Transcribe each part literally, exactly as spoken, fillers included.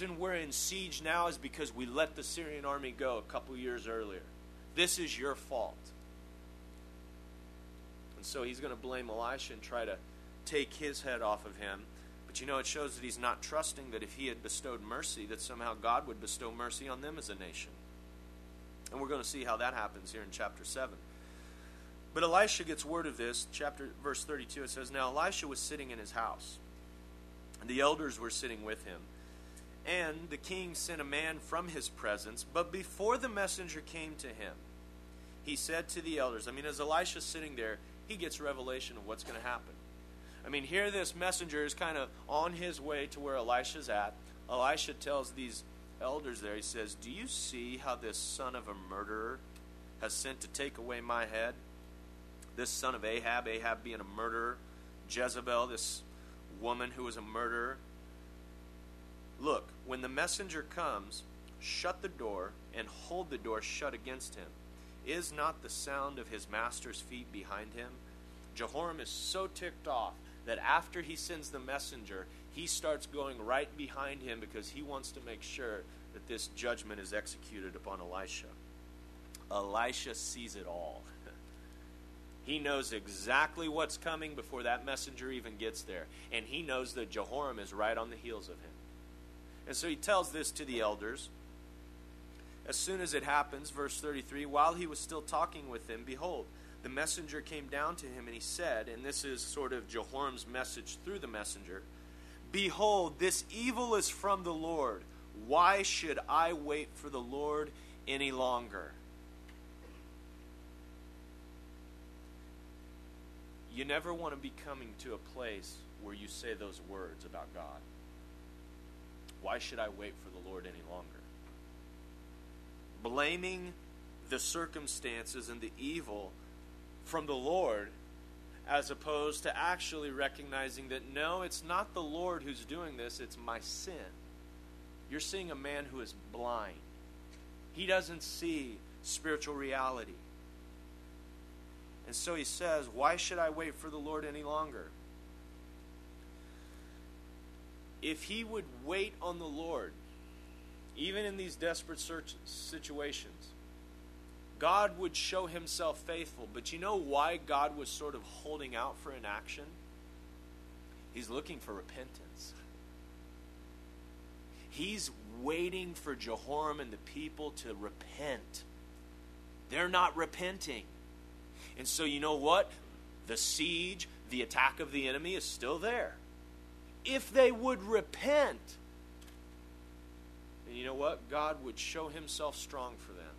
reason we're in siege now is because we let the Syrian army go a couple years earlier. This is your fault. And so he's going to blame Elisha and try to take his head off of him. But you know, it shows that he's not trusting that if he had bestowed mercy, that somehow God would bestow mercy on them as a nation. And we're going to see how that happens here in chapter seven. But Elisha gets word of this. Chapter verse thirty-two, it says, Now Elisha was sitting in his house, and the elders were sitting with him. And the king sent a man from his presence, but before the messenger came to him, he said to the elders, I mean, as Elisha's sitting there, he gets revelation of what's going to happen. I mean, here this messenger is kind of on his way to where Elisha's at. Elisha tells these elders there, he says, Do you see how this son of a murderer has sent to take away my head? This son of Ahab, Ahab being a murderer, Jezebel, this woman who was a murderer. Look, when the messenger comes, shut the door and hold the door shut against him. Is not the sound of his master's feet behind him? Jehoram is so ticked off that after he sends the messenger, he starts going right behind him because he wants to make sure that this judgment is executed upon Elisha. Elisha sees it all. He knows exactly what's coming before that messenger even gets there. And he knows that Jehoram is right on the heels of him. And so he tells this to the elders. As soon as it happens, verse thirty-three, while he was still talking with them, behold, the messenger came down to him, and he said, and this is sort of Jehoram's message through the messenger, Behold, this evil is from the Lord. Why should I wait for the Lord any longer? You never want to be coming to a place where you say those words about God. Why should I wait for the Lord any longer? Blaming the circumstances and the evil from the Lord, as opposed to actually recognizing that no, it's not the Lord who's doing this, it's my sin. You're seeing a man who is blind. He doesn't see spiritual reality. And so he says, why should I wait for the Lord any longer? If he would wait on the Lord, even in these desperate search situations, God would show himself faithful. But you know why God was sort of holding out for an action? He's looking for repentance. He's waiting for Jehoram and the people to repent. They're not repenting. And so you know what? The siege, the attack of the enemy is still there. If they would repent, and you know what? God would show himself strong for them.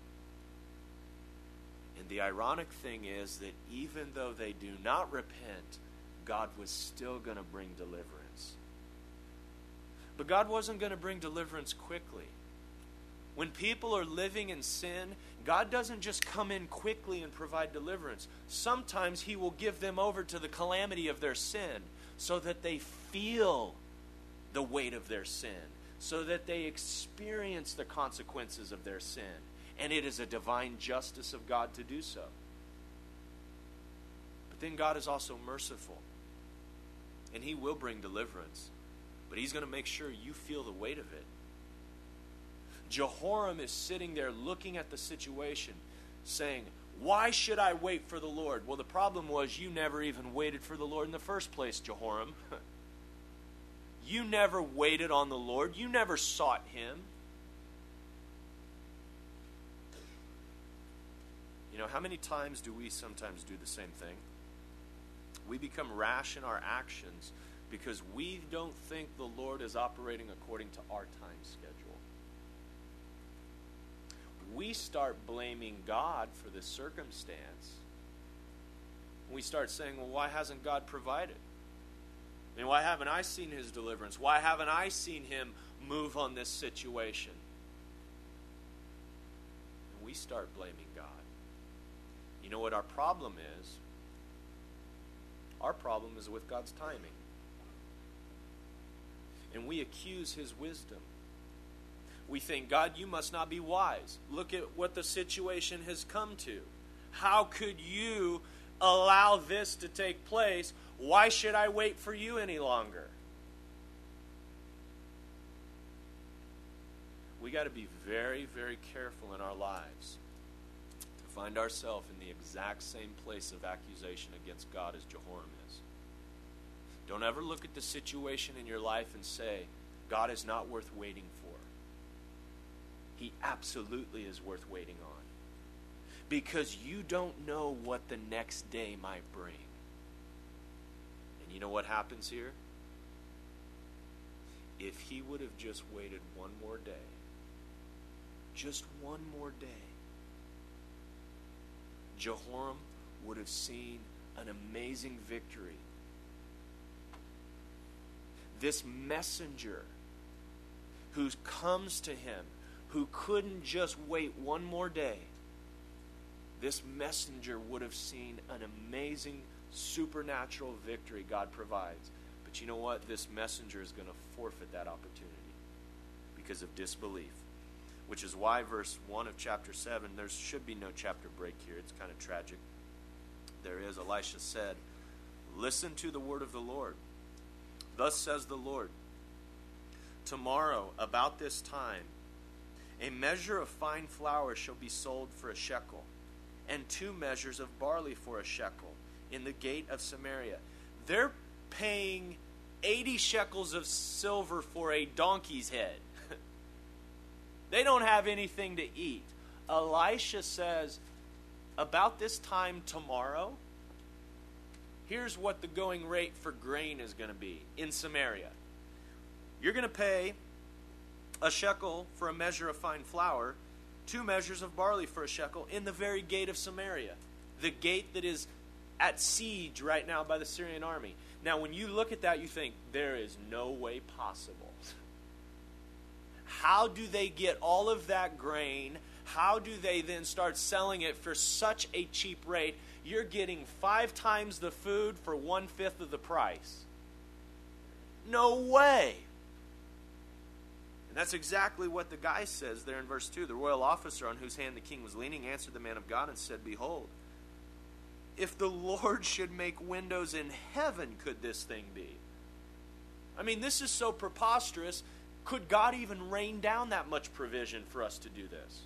And the ironic thing is that even though they do not repent, God was still going to bring deliverance. But God wasn't going to bring deliverance quickly. When people are living in sin, God doesn't just come in quickly and provide deliverance. Sometimes he will give them over to the calamity of their sin so that they feel the weight of their sin, so that they experience the consequences of their sin. And it is a divine justice of God to do so. But then God is also merciful. And he will bring deliverance. But he's going to make sure you feel the weight of it. Jehoram is sitting there looking at the situation, saying, why should I wait for the Lord? Well, the problem was you never even waited for the Lord in the first place, Jehoram. You never waited on the Lord. You never sought him. You know, how many times do we sometimes do the same thing? We become rash in our actions because we don't think the Lord is operating according to our time schedule. We start blaming God for the circumstance. We start saying, well, why hasn't God provided? I mean, why haven't I seen his deliverance? Why haven't I seen him move on this situation? And we start blaming God. You know what our problem is? Our problem is with God's timing. And we accuse his wisdom. We think, God, you must not be wise. Look at what the situation has come to. How could you allow this to take place? Why should I wait for you any longer? we got to be very, very careful in our lives to find ourselves in the exact same place of accusation against God as Jehoram is. Don't ever look at the situation in your life and say, God is not worth waiting for. He absolutely is worth waiting on. Because you don't know what the next day might bring. And you know what happens here? If he would have just waited one more day, just one more day, Jehoram would have seen an amazing victory. This messenger who comes to him, who couldn't just wait one more day, this messenger would have seen an amazing supernatural victory God provides. But you know what? This messenger is going to forfeit that opportunity because of disbelief. Which is why verse one of chapter seven, there should be no chapter break here. It's kind of tragic. There is. Elisha said, "Listen to the word of the Lord. Thus says the Lord, tomorrow about this time, a measure of fine flour shall be sold for a shekel, and two measures of barley for a shekel in the gate of Samaria." They're paying eighty shekels of silver for a donkey's head. They don't have anything to eat. Elisha says, about this time tomorrow, here's what the going rate for grain is going to be in Samaria. You're going to pay a shekel for a measure of fine flour, two measures of barley for a shekel in the very gate of Samaria, the gate that is at siege right now by the Syrian army. Now, when you look at that, you think, there is no way possible. How do they get all of that grain? How do they then start selling it for such a cheap rate? You're getting five times the food for one-fifth of the price. No way. And that's exactly what the guy says there in verse two. The royal officer on whose hand the king was leaning answered the man of God and said, "Behold, if the Lord should make windows in heaven, could this thing be?" I mean, this is so preposterous. Could God even rain down that much provision for us to do this?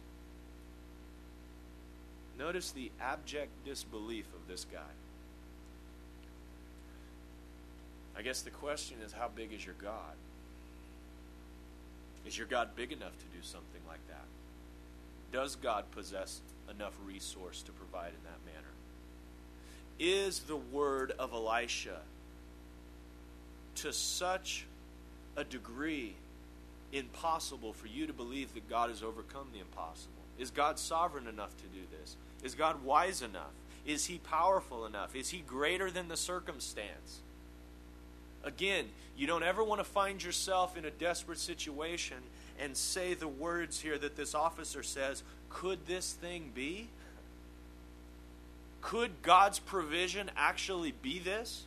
Notice the abject disbelief of this guy. I guess the question is, how big is your God? Is your God big enough to do something like that? Does God possess enough resource to provide in that manner? Is the word of Elisha to such a degree impossible for you to believe that God has overcome the impossible? Is God sovereign enough to do this? Is God wise enough? Is he powerful enough? Is he greater than the circumstance? Again, you don't ever want to find yourself in a desperate situation and say the words here that this officer says, could this thing be? Could God's provision actually be this?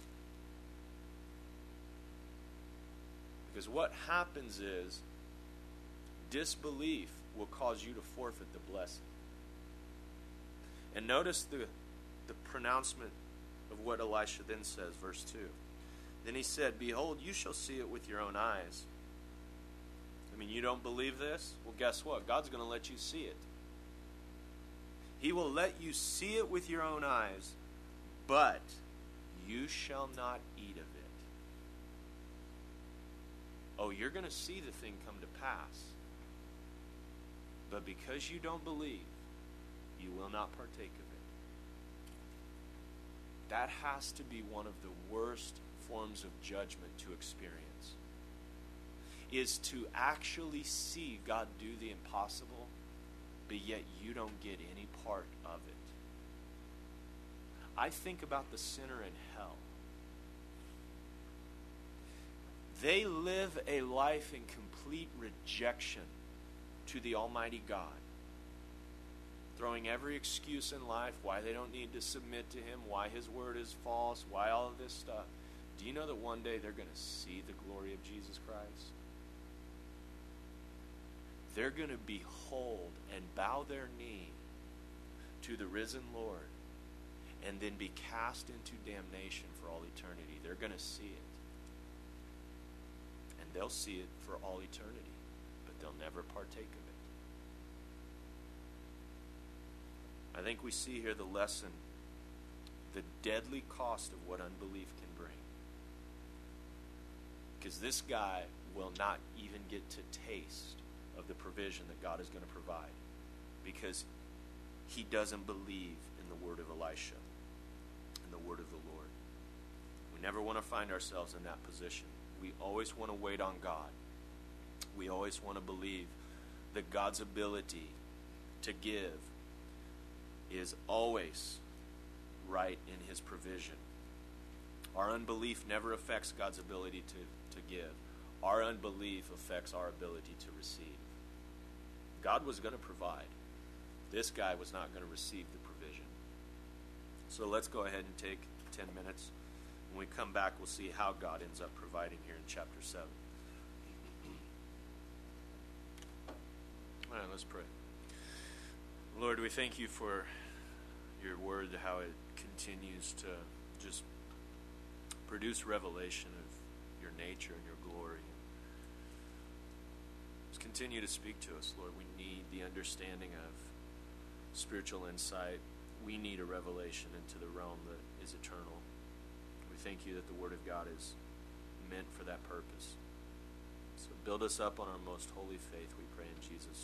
Because what happens is, disbelief will cause you to forfeit the blessing. And notice the, the pronouncement of what Elisha then says, verse two. Then he said, "Behold, you shall see it with your own eyes." I mean, you don't believe this? Well, guess what? God's going to let you see it. He will let you see it with your own eyes, but you shall not eat of it. Oh, you're going to see the thing come to pass. But because you don't believe, you will not partake of it. That has to be one of the worst forms of judgment to experience. Is to actually see God do the impossible, but yet you don't get any part of it. I think about the sinner in hell. They live a life in complete rejection to the Almighty God, throwing every excuse in life why they don't need to submit to Him, why His word is false, why all of this stuff. Do you know that one day they're going to see the glory of Jesus Christ? They're going to behold and bow their knee to the risen Lord and then be cast into damnation for all eternity. They're going to see it. And they'll see it for all eternity, but they'll never never partake of it. I think we see here the lesson, the deadly cost of what unbelief can bring. Because this guy will not even get to taste of the provision that God is going to provide, because he doesn't believe in the word of Elisha and the word of the Lord. We never want to find ourselves in that position. We always want to wait on God. We always want to believe that God's ability to give is always right in his provision. Our unbelief never affects God's ability to, to give. Our unbelief affects our ability to receive. God was going to provide. This guy was not going to receive the provision. So let's go ahead and take ten minutes. When we come back, we'll see how God ends up providing here in chapter seven. All right, let's pray. Lord, we thank you for your word, how it continues to just produce revelation of your nature and your glory. Just continue to speak to us, Lord. We need the understanding of spiritual insight. We need a revelation into the realm that is eternal. We thank you that the Word of God is meant for that purpose. So build us up on our most holy faith, we pray in Jesus'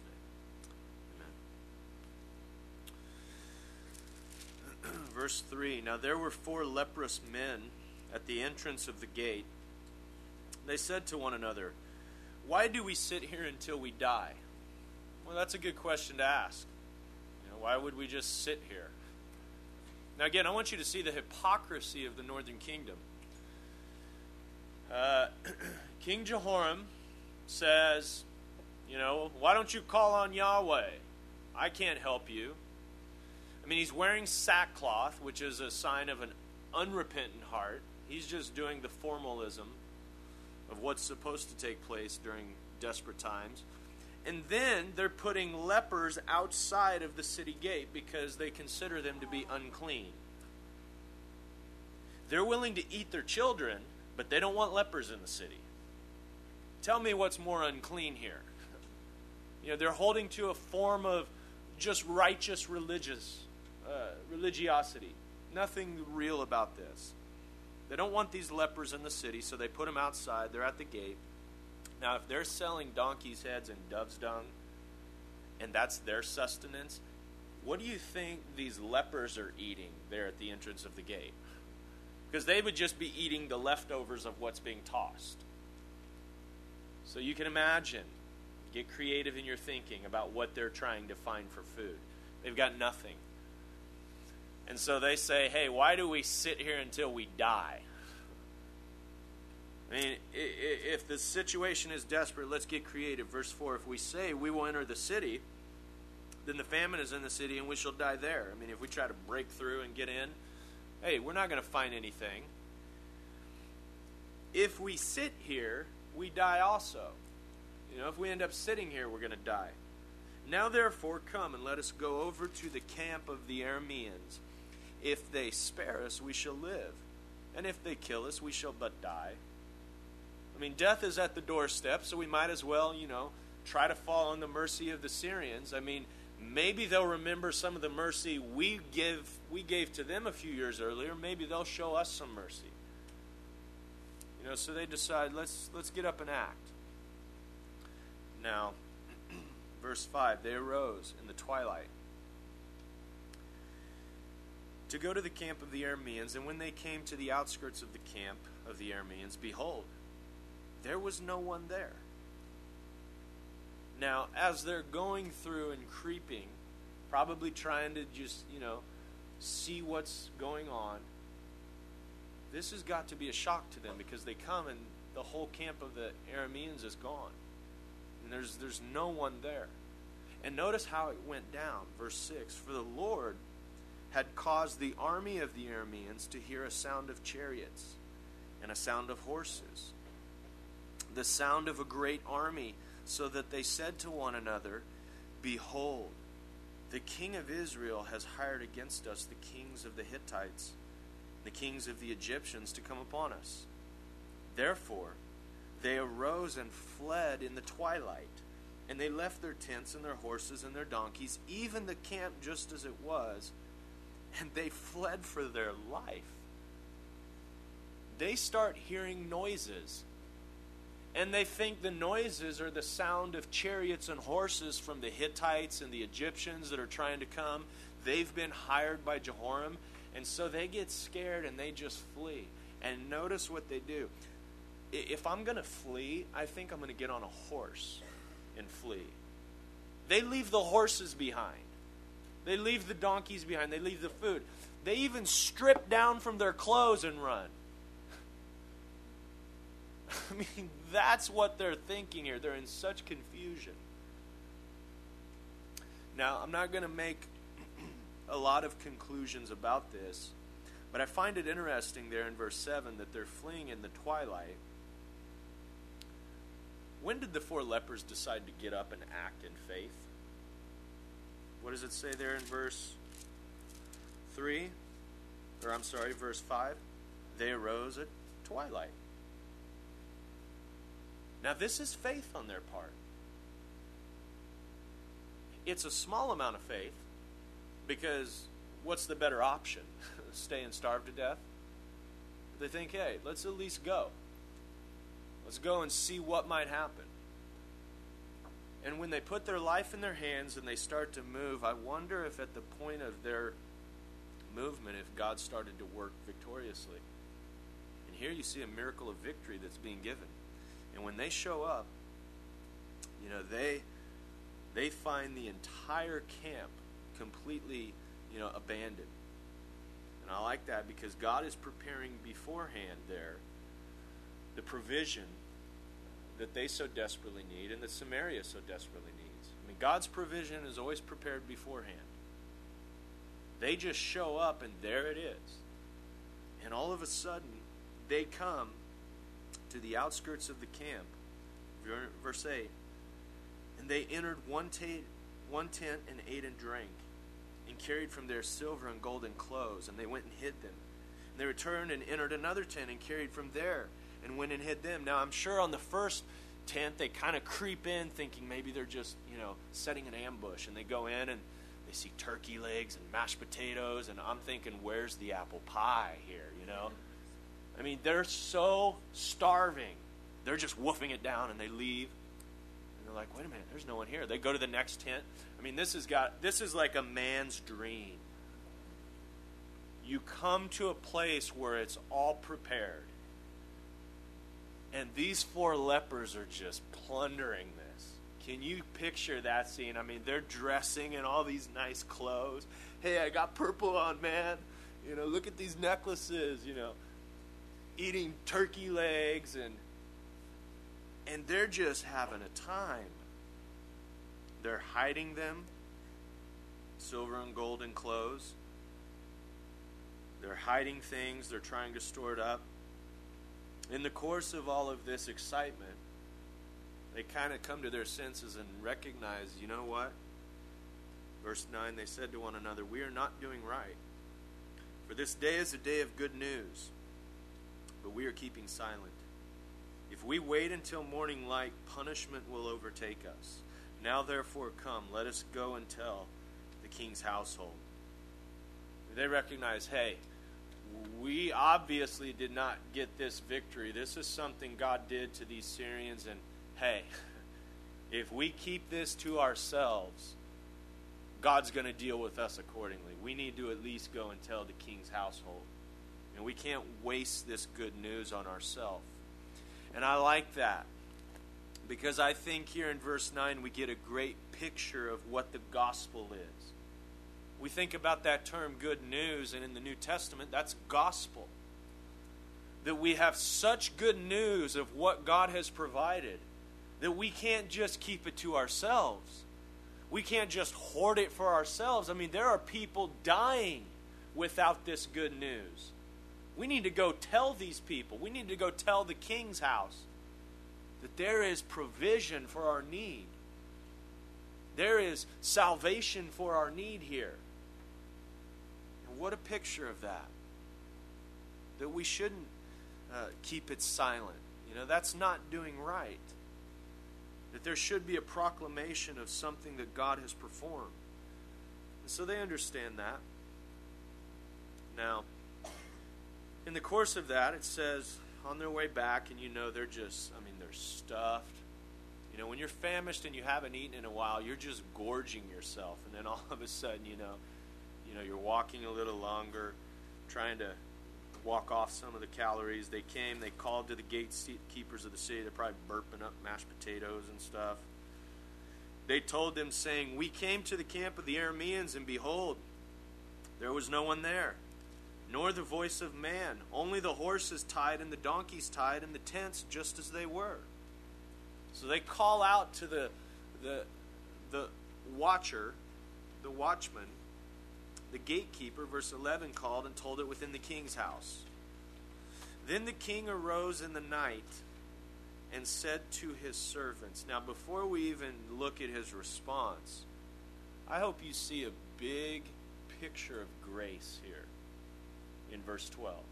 name. Amen. Verse three, now there were four leprous men at the entrance of the gate. They said to one another, why do we sit here until we die? Well, that's a good question to ask. You know, why would we just sit here? Now again, I want you to see the hypocrisy of the northern kingdom. Uh, King Jehoram says, you know, why don't you call on Yahweh? I can't help you. I mean, he's wearing sackcloth, which is a sign of an unrepentant heart. He's just doing the formalism of what's supposed to take place during desperate times. And then they're putting lepers outside of the city gate because they consider them to be unclean. They're willing to eat their children, but they don't want lepers in the city. Tell me what's more unclean here. You know, they're holding to a form of just righteous religious uh, religiosity. Nothing real about this. They don't want these lepers in the city, so they put them outside. They're at the gate. Now, if they're selling donkeys' heads and dove's dung, and that's their sustenance, what do you think these lepers are eating there at the entrance of the gate? Because they would just be eating the leftovers of what's being tossed. So you can imagine, get creative in your thinking about what they're trying to find for food. They've got nothing. And so they say, hey, why do we sit here until we die? I mean, if the situation is desperate, let's get creative. Verse four, if we say we will enter the city, then the famine is in the city and we shall die there. I mean, if we try to break through and get in, hey, we're not going to find anything. If we sit here, we die also. You know, if we end up sitting here, we're going to die. Now therefore come and let us go over to the camp of the Arameans. If they spare us, we shall live. And if they kill us, we shall but die. I mean, death is at the doorstep, so we might as well, you know, try to fall on the mercy of the Syrians. I mean, maybe they'll remember some of the mercy we give we gave to them a few years earlier. Maybe they'll show us some mercy. You know, so they decide, let's let's get up and act. Now, verse five, they arose in the twilight to go to the camp of the Arameans, and when they came to the outskirts of the camp of the Arameans, behold, there was no one there. Now, as they're going through and creeping, probably trying to just, you know, see what's going on, this has got to be a shock to them, because they come and the whole camp of the Arameans is gone. And there's there's no one there. And notice how it went down. Verse six, for the Lord had caused the army of the Arameans to hear a sound of chariots and a sound of horses, the sound of a great army, so that they said to one another, behold, the king of Israel has hired against us the kings of the Hittites, the kings of the Egyptians, to come upon us. Therefore they arose and fled in the twilight And they left their tents and their horses and their donkeys, even the camp just as it was, and they fled for their life. They start hearing noises. And they think the noises are the sound of chariots and horses from the Hittites and the Egyptians that are trying to come. They've been hired by Jehoram. And so they get scared and they just flee. And notice what they do. If I'm going to flee, I think I'm going to get on a horse and flee. They leave the horses behind. They leave the donkeys behind. They leave the food. They even strip down from their clothes and run. I mean, that's what they're thinking here. They're in such confusion. Now, I'm not going to make a lot of conclusions about this, but I find it interesting there in verse seven that they're fleeing in the twilight. When did the four lepers decide to get up and act in faith? What does it say there in verse three? Or I'm sorry, verse five. They arose at twilight. Now this is faith on their part. It's a small amount of faith because what's the better option? Stay and starve to death? They think, hey, let's at least go. Let's go and see what might happen. And when they put their life in their hands and they start to move, I wonder if at the point of their movement, if God started to work victoriously. And here you see a miracle of victory that's being given. And when they show up, you know, they they find the entire camp completely, you know, abandoned. And I like that because God is preparing beforehand there the provision that they so desperately need and that Samaria so desperately needs. I mean, God's provision is always prepared beforehand. They just show up and there it is. And all of a sudden, they come to the outskirts of the camp. Verse eight. And they entered one, ta- one tent and ate and drank, and carried from there silver and golden clothes, and they went and hid them. And they returned and entered another tent and carried from there, and went and hid them. Now I'm sure on the first tent they kind of creep in thinking maybe they're just, you know, setting an ambush, and they go in and they see turkey legs and mashed potatoes, and I'm thinking, where's the apple pie here, you know? I mean, they're so starving. They're just woofing it down, and they leave. And they're like, wait a minute, there's no one here. They go to the next tent. I mean, this has got this is like a man's dream. You come to a place where it's all prepared. And these four lepers are just plundering this. Can you picture that scene? I mean, they're dressing in all these nice clothes. Hey, I got purple on, man. You know, look at these necklaces, you know. Eating turkey legs, and and they're just having a time. They're hiding them, silver and golden clothes. They're hiding things. They're trying to store it up. In the course of all of this excitement, they kind of come to their senses and recognize, you know what? Verse nine, they said to one another, we are not doing right. For this day is a day of good news, but we are keeping silent. If we wait until morning light, punishment will overtake us. Now therefore come, let us go and tell the king's household. They recognize, hey, we obviously did not get this victory. This is something God did to these Syrians, and hey, if we keep this to ourselves, God's going to deal with us accordingly. We need to at least go and tell the king's household. And we can't waste this good news on ourselves. And I like that, because I think here in verse nine we get a great picture of what the gospel is. We think about that term good news, and in the New Testament, that's gospel. That we have such good news of what God has provided that we can't just keep it to ourselves. We can't just hoard it for ourselves. I mean, there are people dying without this good news. We need to go tell these people. We need to go tell the king's house that there is provision for our need. There is salvation for our need here. And what a picture of that. That we shouldn't uh, keep it silent. You know, that's not doing right. that there should be a proclamation of something that God has performed. And so they understand that. Now, in the course of that, it says, on their way back, and you know they're just, I mean, they're stuffed. You know, when you're famished and you haven't eaten in a while, you're just gorging yourself. And then all of a sudden, you know, you know, you're walking a little longer, trying to walk off some of the calories. They came, they called to the gatekeepers of the city. They're probably burping up mashed potatoes and stuff. They told them, saying, "We came to the camp of the Arameans, and behold, there was no one there, nor the voice of man, only the horses tied and the donkeys tied and the tents just as they were." So they call out to the the the watcher, the watchman, the gatekeeper. Verse eleven called and told it within the king's house. Then the king arose in the night and said to his servants. Now, before we even look at his response, I hope you see a big picture of grace here in verse twelve.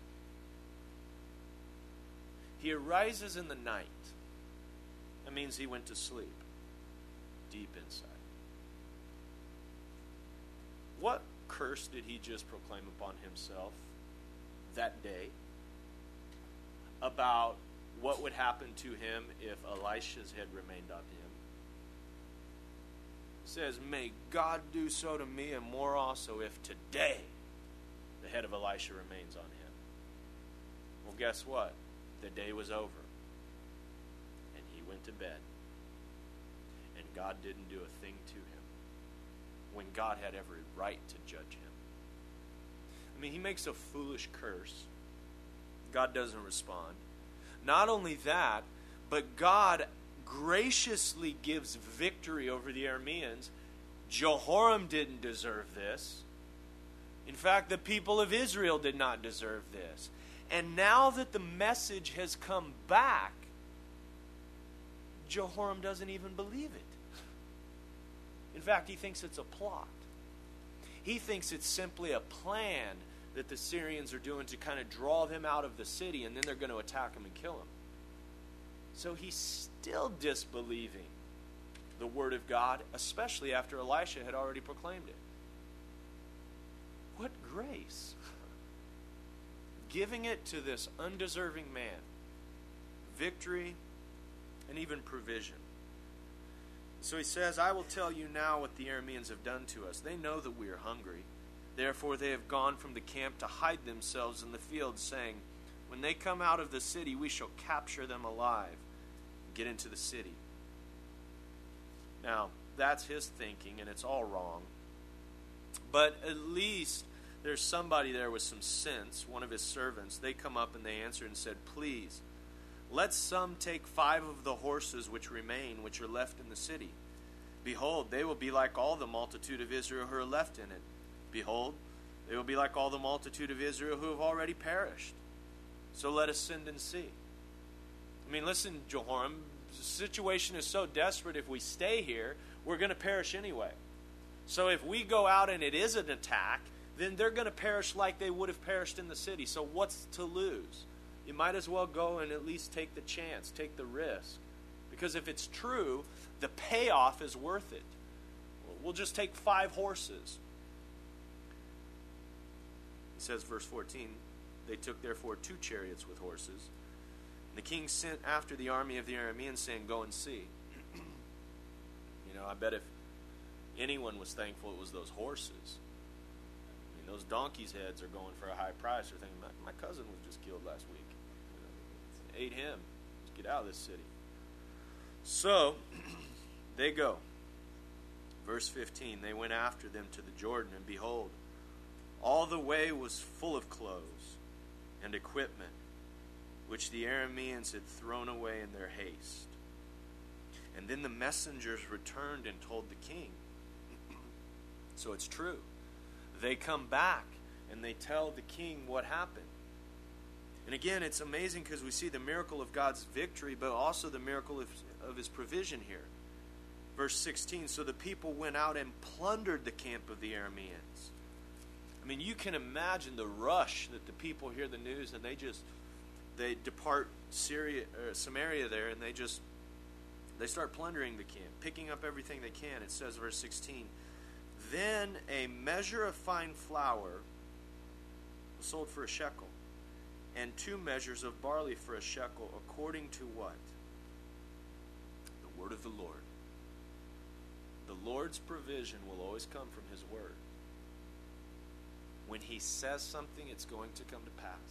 He arises in the night. That means he went to sleep deep inside. What curse did he just proclaim upon himself that day about what would happen to him if Elisha's head remained on him? It says, "May God do so to me and more also if today the head of Elisha remains on him." Well, guess what? The day was over. And he went to bed. And God didn't do a thing to him when God had every right to judge him. I mean, he makes a foolish curse. God doesn't respond. Not only that, but God graciously gives victory over the Arameans. Jehoram didn't deserve this. In fact, the people of Israel did not deserve this. And now that the message has come back, Jehoram doesn't even believe it. In fact, he thinks it's a plot. He thinks it's simply a plan that the Syrians are doing to kind of draw them out of the city, and then they're going to attack him and kill him. So he's still disbelieving the word of God, especially after Elisha had already proclaimed it. What grace! Giving it to this undeserving man. Victory and even provision. So he says, "I will tell you now what the Arameans have done to us. They know that we are hungry. Therefore they have gone from the camp to hide themselves in the fields, saying, when they come out of the city, we shall capture them alive and get into the city." Now, that's his thinking, and it's all wrong. But at least there's somebody there with some sense, one of his servants. They come up and they answered and said, "Please, let some take five of the horses which remain, which are left in the city. Behold, they will be like all the multitude of Israel who are left in it. Behold, they will be like all the multitude of Israel who have already perished. So let us send and see." I mean, listen, Jehoram, the situation is so desperate. If we stay here, we're going to perish anyway. So if we go out and it is an attack, then they're going to perish like they would have perished in the city. So what's to lose? You might as well go and at least take the chance, take the risk. Because if it's true, the payoff is worth it. We'll just take five horses. It says, verse fourteen, "They took therefore two chariots with horses. And the king sent after the army of the Arameans, saying, Go and see." You know, I bet if anyone was thankful it was those horses. I mean, those donkeys' heads are going for a high price. They're thinking, my, my cousin was just killed last week. You know, ate him. Let's get out of this city. So, they go. Verse fifteen, "They went after them to the Jordan, and behold, all the way was full of clothes and equipment, which the Arameans had thrown away in their haste. And then the messengers returned and told the king." So it's true. They come back and they tell the king what happened. And again, it's amazing because we see the miracle of God's victory, but also the miracle of, of his provision here. Verse sixteen, "So the people went out and plundered the camp of the Arameans." I mean, you can imagine the rush that the people hear the news, and they just, they depart Syria, or Samaria there, and they just, They start plundering the camp, picking up everything they can. It says, verse sixteen, then a measure of fine flour was sold for a shekel, and two measures of barley for a shekel, according to what? The word of the Lord. The Lord's provision will always come from his word. When he says something, it's going to come to pass.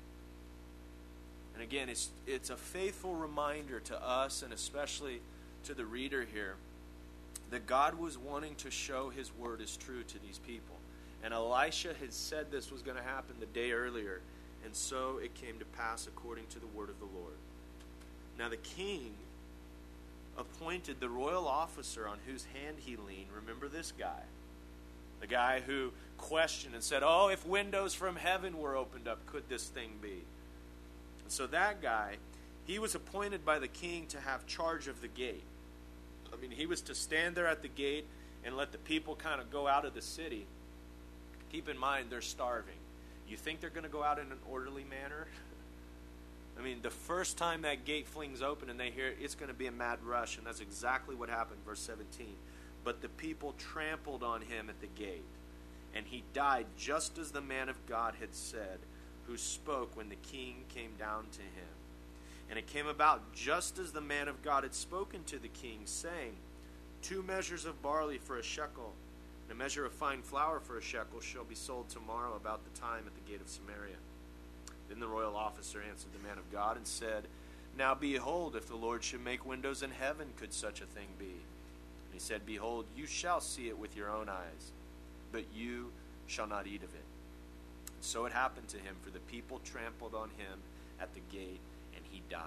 And again, it's it's a faithful reminder to us, and especially to the reader here, that God was wanting to show his word is true to these people. And Elisha had said this was going to happen the day earlier, and so it came to pass according to the word of the Lord. Now the king appointed the royal officer on whose hand he leaned. Remember this guy? The guy who questioned and said, oh, if windows from heaven were opened up, could this thing be? And so that guy, he was appointed by the king to have charge of the gate. I mean, he was to stand there at the gate and let the people kind of go out of the city. Keep in mind, they're starving. You think they're going to go out in an orderly manner? I mean, the first time that gate flings open and they hear it, it's going to be a mad rush, and that's exactly what happened, verse seventeen. But the people trampled on him at the gate, and he died just as the man of God had said, who spoke when the king came down to him. And it came about just as the man of God had spoken to the king, saying, two measures of barley for a shekel, and a measure of fine flour for a shekel shall be sold tomorrow about the time at the gate of Samaria. Then the royal officer answered the man of God and said, now behold, if the Lord should make windows in heaven, could such a thing be? And he said, behold, you shall see it with your own eyes, but you shall not eat of it. And so it happened to him, for the people trampled on him at the gate, and he died.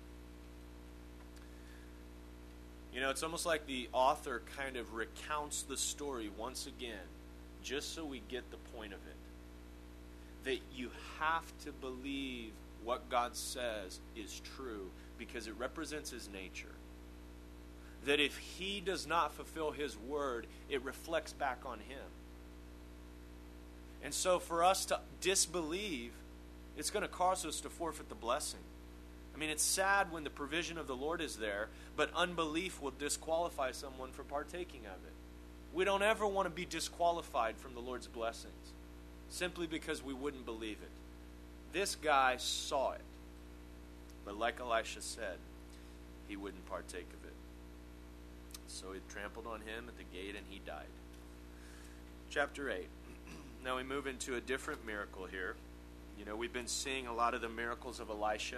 You know, it's almost like the author kind of recounts the story once again, just so we get the point of it. That you have to believe what God says is true, because it represents his nature. That if he does not fulfill his word, it reflects back on him. And so for us to disbelieve, it's going to cause us to forfeit the blessing. I mean, it's sad when the provision of the Lord is there, but unbelief will disqualify someone from partaking of it. We don't ever want to be disqualified from the Lord's blessings, simply because we wouldn't believe it. This guy saw it, but like Elisha said, he wouldn't partake of it. So he trampled on him at the gate, and he died. Chapter eight. Now we move into a different miracle here. You know, we've been seeing a lot of the miracles of Elisha.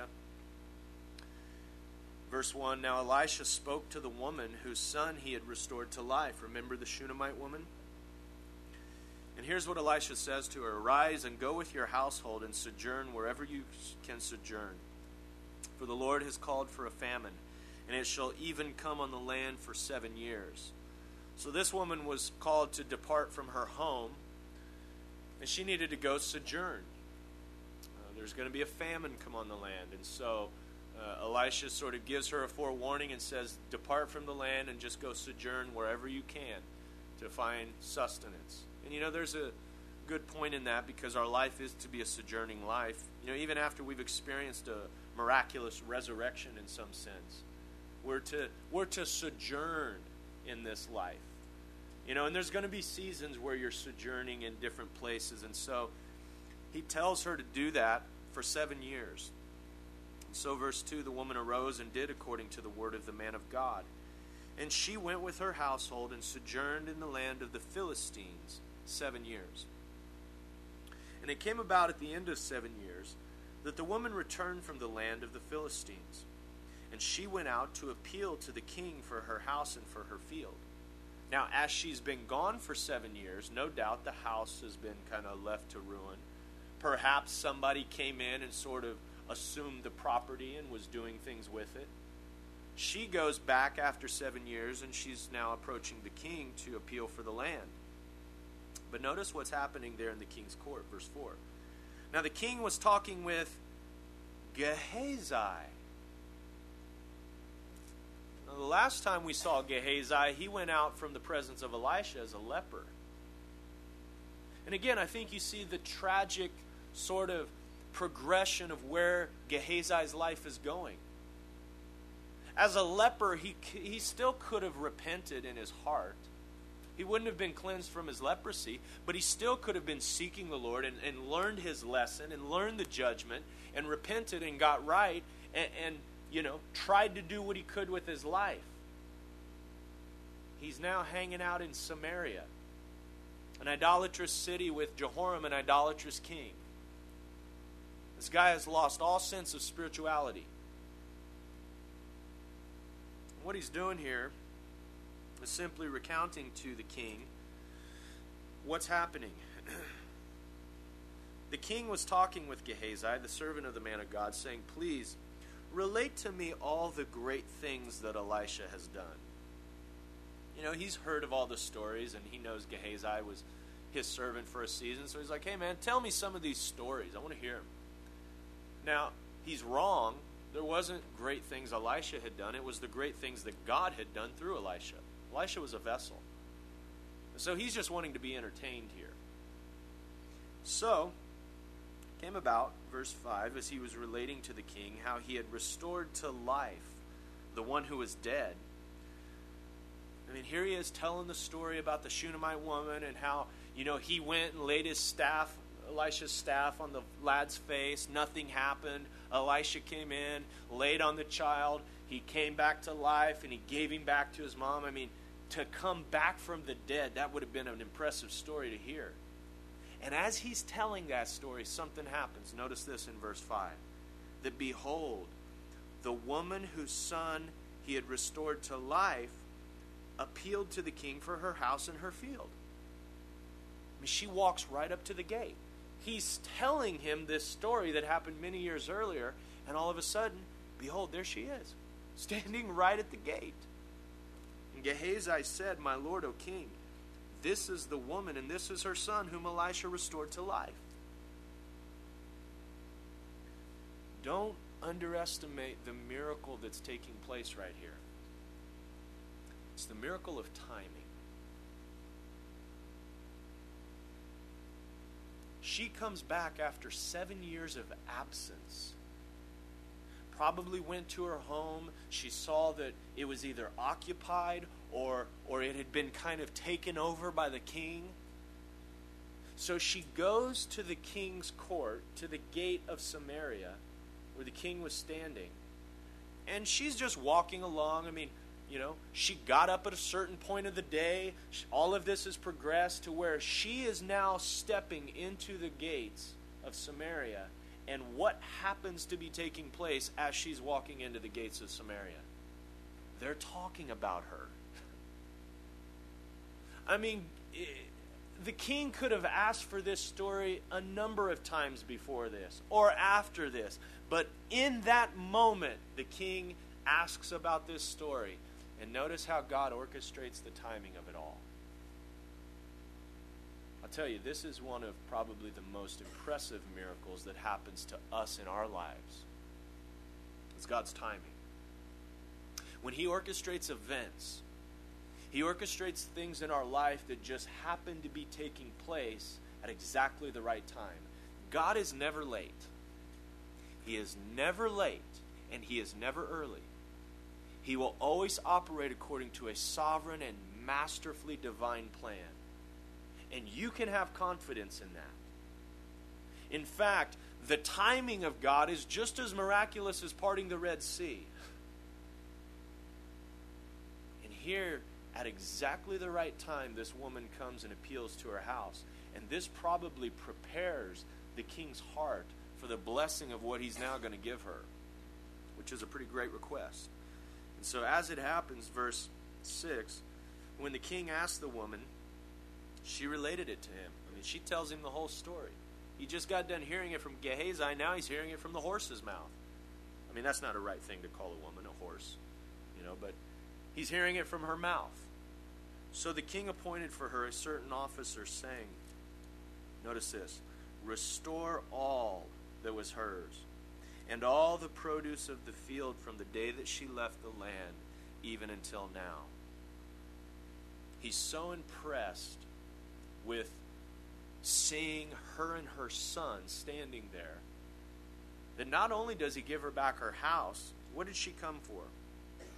Verse one, now Elisha spoke to the woman whose son he had restored to life. Remember the Shunammite woman? And here's what Elisha says to her, arise and go with your household and sojourn wherever you can sojourn. For the Lord has called for a famine, and it shall even come on the land for seven years. So this woman was called to depart from her home, and she needed to go sojourn. Uh, there's going to be a famine come on the land, and so uh, Elisha sort of gives her a forewarning and says, depart from the land and just go sojourn wherever you can to find sustenance. And you know, there's a good point in that, because our life is to be a sojourning life. You know, even after we've experienced a miraculous resurrection in some sense, we're to we're to sojourn in this life. You know, and there's going to be seasons where you're sojourning in different places, and so he tells her to do that for seven years. And so verse two, the woman arose and did according to the word of the man of God. And she went with her household and sojourned in the land of the Philistines seven years. And it came about at the end of seven years that the woman returned from the land of the Philistines. And she went out to appeal to the king for her house and for her field. Now, as she's been gone for seven years, no doubt the house has been kind of left to ruin. Perhaps somebody came in and sort of assumed the property and was doing things with it. She goes back after seven years, and she's now approaching the king to appeal for the land. But notice what's happening there in the king's court, verse four. Now the king was talking with Gehazi. Now, the last time we saw Gehazi, he went out from the presence of Elisha as a leper. And again, I think you see the tragic sort of progression of where Gehazi's life is going. As a leper, he, he still could have repented in his heart. He wouldn't have been cleansed from his leprosy, but he still could have been seeking the Lord and, and learned his lesson and learned the judgment and repented and got right and, and, you know, tried to do what he could with his life. He's now hanging out in Samaria, an idolatrous city with Jehoram, an idolatrous king. This guy has lost all sense of spirituality. What he's doing here is simply recounting to the king what's happening. The king was talking with Gehazi, the servant of the man of God, saying, "Please, relate to me all the great things that Elisha has done." You know, he's heard of all the stories, and he knows Gehazi was his servant for a season. So he's like, "Hey, man, tell me some of these stories. I want to hear them." Now, he's wrong. There wasn't great things Elisha had done. It was the great things that God had done through Elisha. Elisha was a vessel. So he's just wanting to be entertained here. So, it came about, verse five, as he was relating to the king how he had restored to life the one who was dead. I mean, here he is telling the story about the Shunammite woman and how, you know, he went and laid his staff, Elisha's staff, on the lad's face. Nothing happened. Elisha came in, laid on the child. He came back to life, and he gave him back to his mom. I mean, to come back from the dead, that would have been an impressive story to hear. And as he's telling that story, something happens. Notice this in verse five. That behold, the woman whose son he had restored to life appealed to the king for her house and her field. I mean, she walks right up to the gate. He's telling him this story that happened many years earlier, and all of a sudden, behold, there she is, standing right at the gate. And Gehazi said, "My lord, O king, this is the woman, and this is her son, whom Elisha restored to life." Don't underestimate the miracle that's taking place right here. It's the miracle of timing. She comes back after seven years of absence. Probably went to her home. She saw that it was either occupied or, or it had been kind of taken over by the king. So she goes to the king's court, to the gate of Samaria, where the king was standing. And she's just walking along. I mean, you know, she got up at a certain point of the day. All of this has progressed to where she is now stepping into the gates of Samaria. And what happens to be taking place as she's walking into the gates of Samaria? They're talking about her. I mean, the king could have asked for this story a number of times before this or after this. But in that moment, the king asks about this story. And notice how God orchestrates the timing of it all. I'll tell you, this is one of probably the most impressive miracles that happens to us in our lives. It's God's timing. When He orchestrates events, He orchestrates things in our life that just happen to be taking place at exactly the right time. God is never late. He is never late, and He is never early. He will always operate according to a sovereign and masterfully divine plan. And you can have confidence in that. In fact, the timing of God is just as miraculous as parting the Red Sea. And here, at exactly the right time, this woman comes and appeals to her house. And this probably prepares the king's heart for the blessing of what he's now going to give her, which is a pretty great request. And so as it happens, verse six, when the king asked the woman, she related it to him. I mean, she tells him the whole story. He just got done hearing it from Gehazi. Now he's hearing it from the horse's mouth. I mean, that's not a right thing to call a woman a horse, you know, but he's hearing it from her mouth. So the king appointed for her a certain officer, saying, notice this, restore all that was hers, and all the produce of the field from the day that she left the land, even until now. He's so impressed with seeing her and her son standing there that not only does he give her back her house, what did she come for?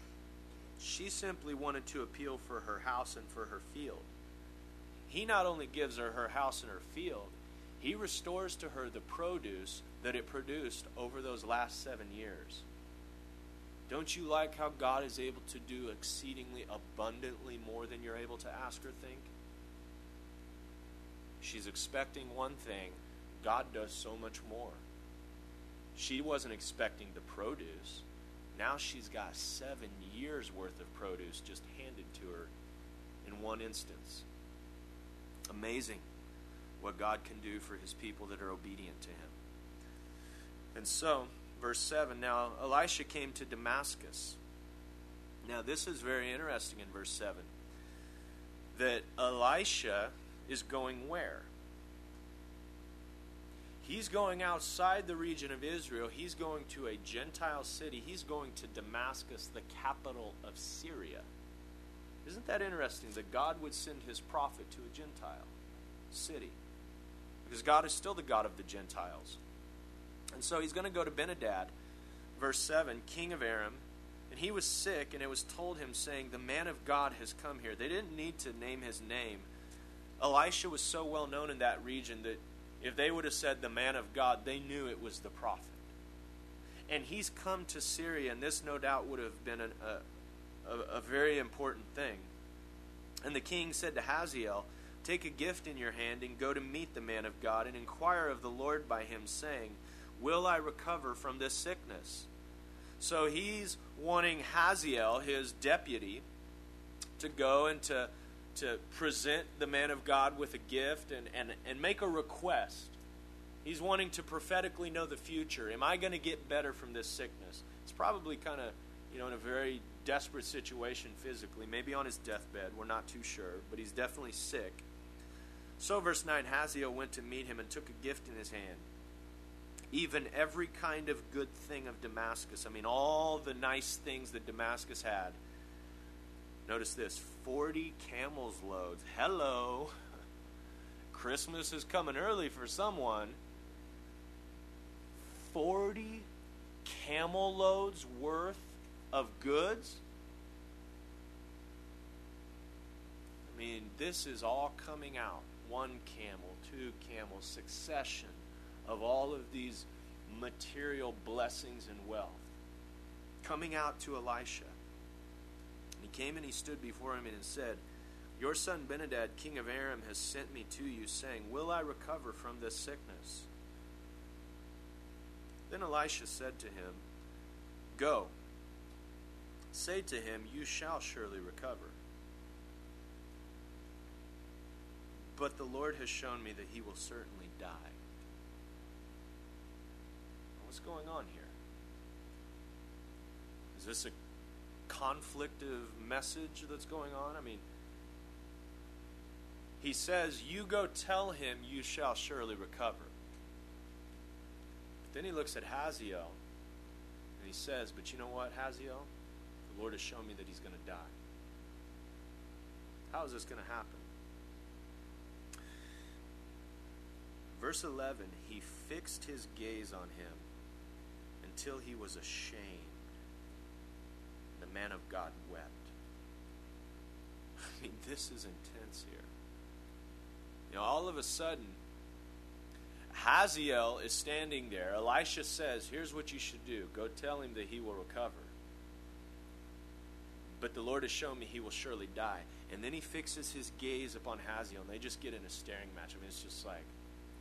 She simply wanted to appeal for her house and for her field. He not only gives her her house and her field, he restores to her the produce that it produced over those last seven years. Don't you like how God is able to do exceedingly abundantly more than you're able to ask or think? She's expecting one thing. God does so much more. She wasn't expecting the produce. Now she's got seven years worth of produce just handed to her in one instance. Amazing what God can do for his people that are obedient to him. And so, verse seven, now Elisha came to Damascus. Now this is very interesting in verse seven. That Elisha is going where? He's going outside the region of Israel. He's going to a Gentile city. He's going to Damascus, the capital of Syria. Isn't that interesting that God would send his prophet to a Gentile city? Because God is still the God of the Gentiles. And so he's going to go to Ben-Hadad, verse seven, king of Aram. And he was sick, and it was told him, saying, the man of God has come here. They didn't need to name his name. Elisha was so well known in that region that if they would have said the man of God, they knew it was the prophet. And he's come to Syria, and this no doubt would have been an, a, a, a very important thing. And the king said to Hazael, take a gift in your hand and go to meet the man of God and inquire of the Lord by him, saying, will I recover from this sickness? So he's wanting Hazael, his deputy, to go and to to present the man of God with a gift and, and, and make a request. He's wanting to prophetically know the future. Am I going to get better from this sickness? It's probably kind of, you know, in a very desperate situation physically, maybe on his deathbed. We're not too sure, but he's definitely sick. So verse nine, Hazael went to meet him and took a gift in his hand. Even every kind of good thing of Damascus. I mean, all the nice things that Damascus had. Notice this, forty camels loads. Hello. Christmas is coming early for someone. forty camel loads worth of goods. I mean, this is all coming out. One camel, two camels, succession of all of these material blessings and wealth coming out to Elisha. And he came and he stood before him and said, your son Ben-Hadad, king of Aram, has sent me to you, saying, will I recover from this sickness? Then Elisha said to him, go, say to him, you shall surely recover. But the Lord has shown me that he will certainly die. What's going on here? Is this a conflictive message that's going on? I mean, he says, you go tell him you shall surely recover. But then he looks at Hazael and he says, but you know what, Hazael? The Lord has shown me that he's going to die. How is this going to happen? Verse eleven, he fixed his gaze on him until he was ashamed. The man of God wept. I mean, this is intense here. You know, all of a sudden, Hazael is standing there. Elisha says, here's what you should do. Go tell him that he will recover. But the Lord has shown me he will surely die. And then he fixes his gaze upon Hazael, and they just get in a staring match. I mean, it's just like,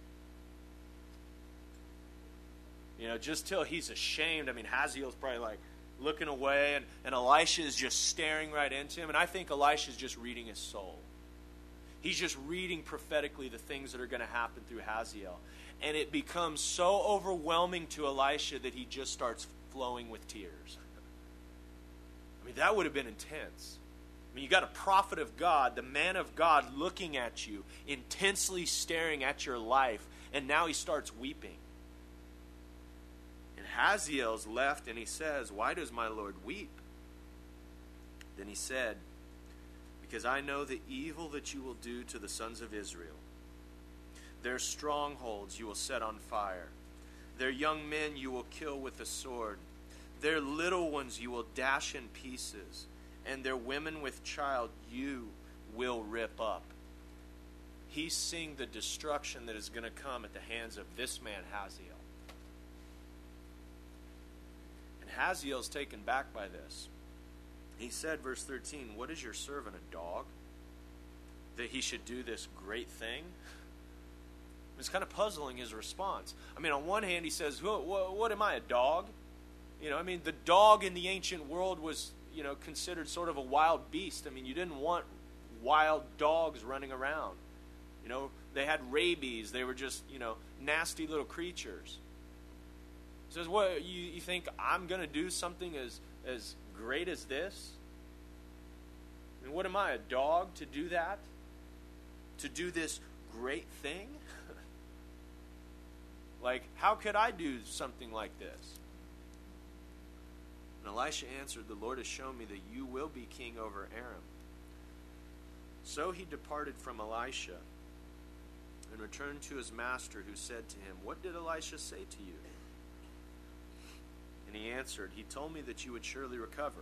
you know, just till he's ashamed. I mean, Hazael's probably like looking away, and, and Elisha is just staring right into him. And I think Elisha's just reading his soul. He's just reading prophetically the things that are going to happen through Hazael. And it becomes so overwhelming to Elisha that he just starts flowing with tears. I mean, that would have been intense. I mean, you got a prophet of God, the man of God, looking at you, intensely staring at your life, and now he starts weeping. And Hazael's left, and he says, why does my Lord weep? Then he said, because I know the evil that you will do to the sons of Israel. Their strongholds you will set on fire. Their young men you will kill with the sword. Their little ones you will dash in pieces. and their women with child you will rip up. He's seeing the destruction that is going to come at the hands of this man Hazael. And Hazael's taken back by this. He said, verse thirteen, what is your servant, a dog, that he should do this great thing? It's kind of puzzling, his response. I mean, on one hand, he says, what, what, what am I, a dog? You know, I mean, the dog in the ancient world was, you know, considered sort of a wild beast. I mean, you didn't want wild dogs running around. You know, they had rabies. They were just, you know, nasty little creatures. He says, what, you, you think I'm going to do something as, as great as this? I mean, what am I, a dog, to do that? To do this great thing? Like, how could I do something like this? And Elisha answered, the Lord has shown me that you will be king over Aram. So he departed from Elisha and returned to his master, who said to him, what did Elisha say to you? And he answered, he told me that you would surely recover.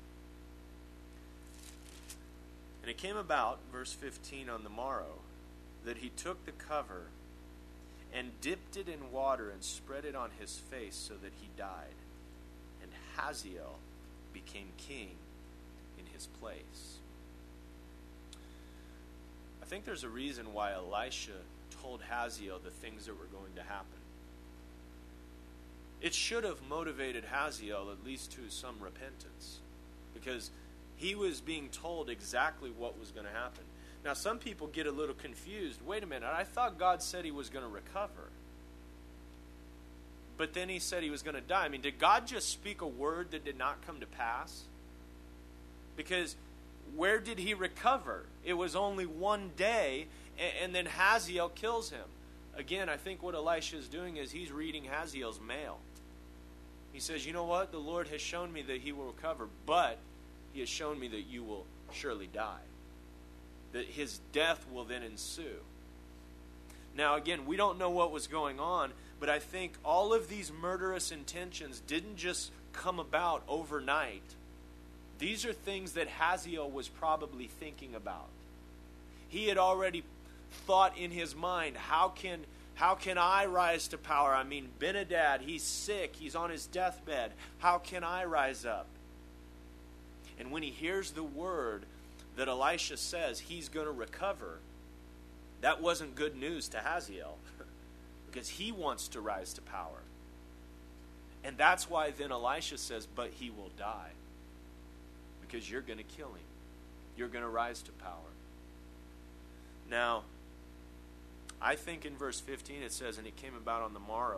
And it came about, verse fifteen, on the morrow, that he took the cover and dipped it in water and spread it on his face so that he died. And Hazael became king in his place. I think there's a reason why Elisha told Hazael the things that were going to happen. It should have motivated Hazael at least to some repentance, because he was being told exactly what was going to happen. Now, some people get a little confused. Wait a minute, I thought God said he was going to recover. But then he said he was going to die. I mean, did God just speak a word that did not come to pass? Because where did he recover? It was only one day, and then Hazael kills him. Again, I think what Elisha is doing is he's reading Hazael's mail. He says, you know what? The Lord has shown me that he will recover, but he has shown me that you will surely die. That his death will then ensue. Now, again, we don't know what was going on, but I think all of these murderous intentions didn't just come about overnight. These are things that Hazael was probably thinking about. He had already thought in his mind, how can how can I rise to power? I mean, Ben-Hadad, he's sick, he's on his deathbed. How can I rise up? And when he hears the word that Elisha says he's going to recover, that wasn't good news to Hazael, because he wants to rise to power. And that's why then Elisha says, but he will die, because you're going to kill him. You're going to rise to power. Now, I think in verse fifteen it says, and it came about on the morrow.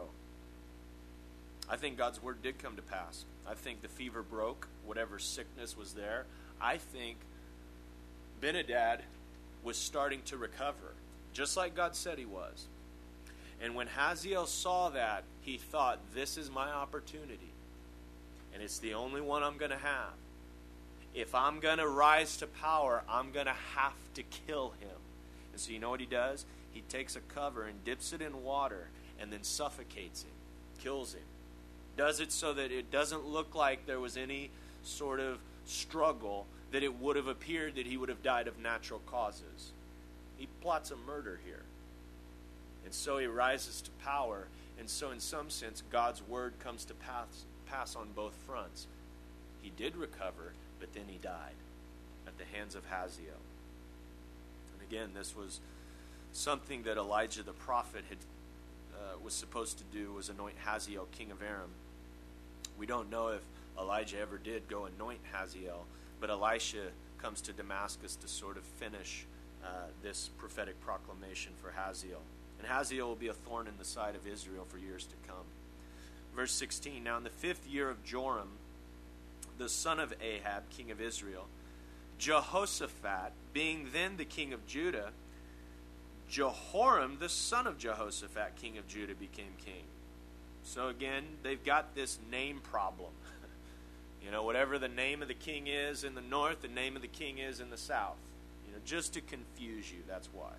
I think God's word did come to pass. I think the fever broke, whatever sickness was there. I think Ben-Hadad was starting to recover, just like God said he was. And when Hazael saw that, he thought, this is my opportunity. And it's the only one I'm going to have. If I'm going to rise to power, I'm going to have to kill him. And so you know what he does? He takes a cover and dips it in water and then suffocates him, kills him. Does it so that it doesn't look like there was any sort of struggle, that it would have appeared that he would have died of natural causes. He plots a murder here. And so he rises to power. And so in some sense, God's word comes to pass, pass on both fronts. He did recover, but then he died at the hands of Hazael. And again, this was something that Elijah the prophet had uh, was supposed to do, was anoint Hazael king of Aram. We don't know if Elijah ever did go anoint Hazael, but Elisha comes to Damascus to sort of finish uh, this prophetic proclamation for Hazael. And Hazael will be a thorn in the side of Israel for years to come. Verse sixteen, now in the fifth year of Joram, the son of Ahab, king of Israel, Jehoshaphat, being then the king of Judah, Jehoram, the son of Jehoshaphat, king of Judah, became king. So again, they've got this name problem. You know, whatever the name of the king is in the north, the name of the king is in the south. You know, just to confuse you, that's why.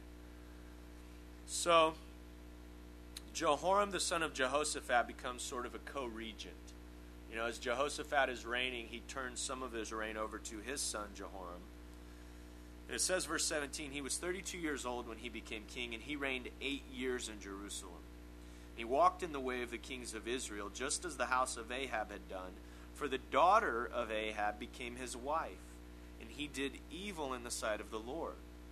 So, Jehoram, the son of Jehoshaphat, becomes sort of a co-regent. You know, as Jehoshaphat is reigning, he turns some of his reign over to his son Jehoram. And it says, verse seventeen, he was thirty-two years old when he became king, and he reigned eight years in Jerusalem. And he walked in the way of the kings of Israel, just as the house of Ahab had done. For the daughter of Ahab became his wife, and he did evil in the sight of the Lord.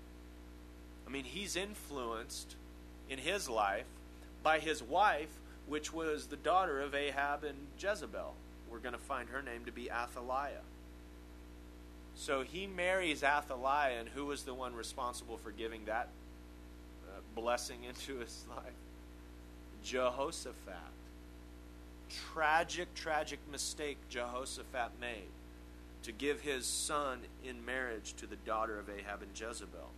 I mean, he's influenced in his life by his wife, which was the daughter of Ahab and Jezebel. We're going to find her name to be Athaliah. So he marries Athaliah, and who was the one responsible for giving that uh, blessing into his life? Jehoshaphat. Tragic, tragic mistake Jehoshaphat made to give his son in marriage to the daughter of Ahab and Jezebel.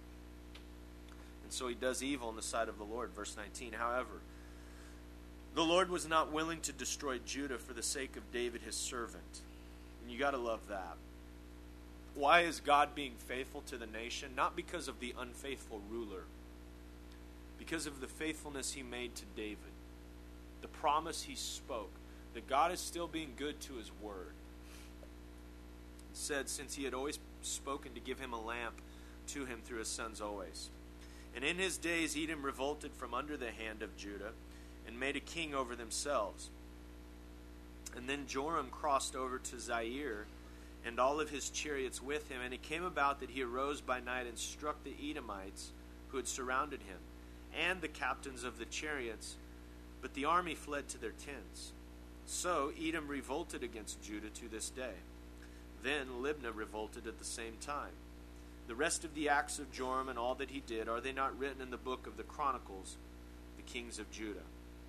And so he does evil in the sight of the Lord. Verse nineteen, however, the Lord was not willing to destroy Judah for the sake of David his servant. And you got to love that. Why is God being faithful to the nation? Not because of the unfaithful ruler. Because of the faithfulness he made to David. The promise he spoke. That God is still being good to his word. It said, since he had always spoken to give him a lamp to him through his sons always. And in his days Edom revolted from under the hand of Judah, and made a king over themselves. And then Joram crossed over to Zaire, and all of his chariots with him. And it came about that he arose by night and struck the Edomites who had surrounded him, and the captains of the chariots. But the army fled to their tents. So Edom revolted against Judah to this day. Then Libnah revolted at the same time. The rest of the acts of Joram and all that he did, are they not written in the book of the Chronicles, the kings of Judah?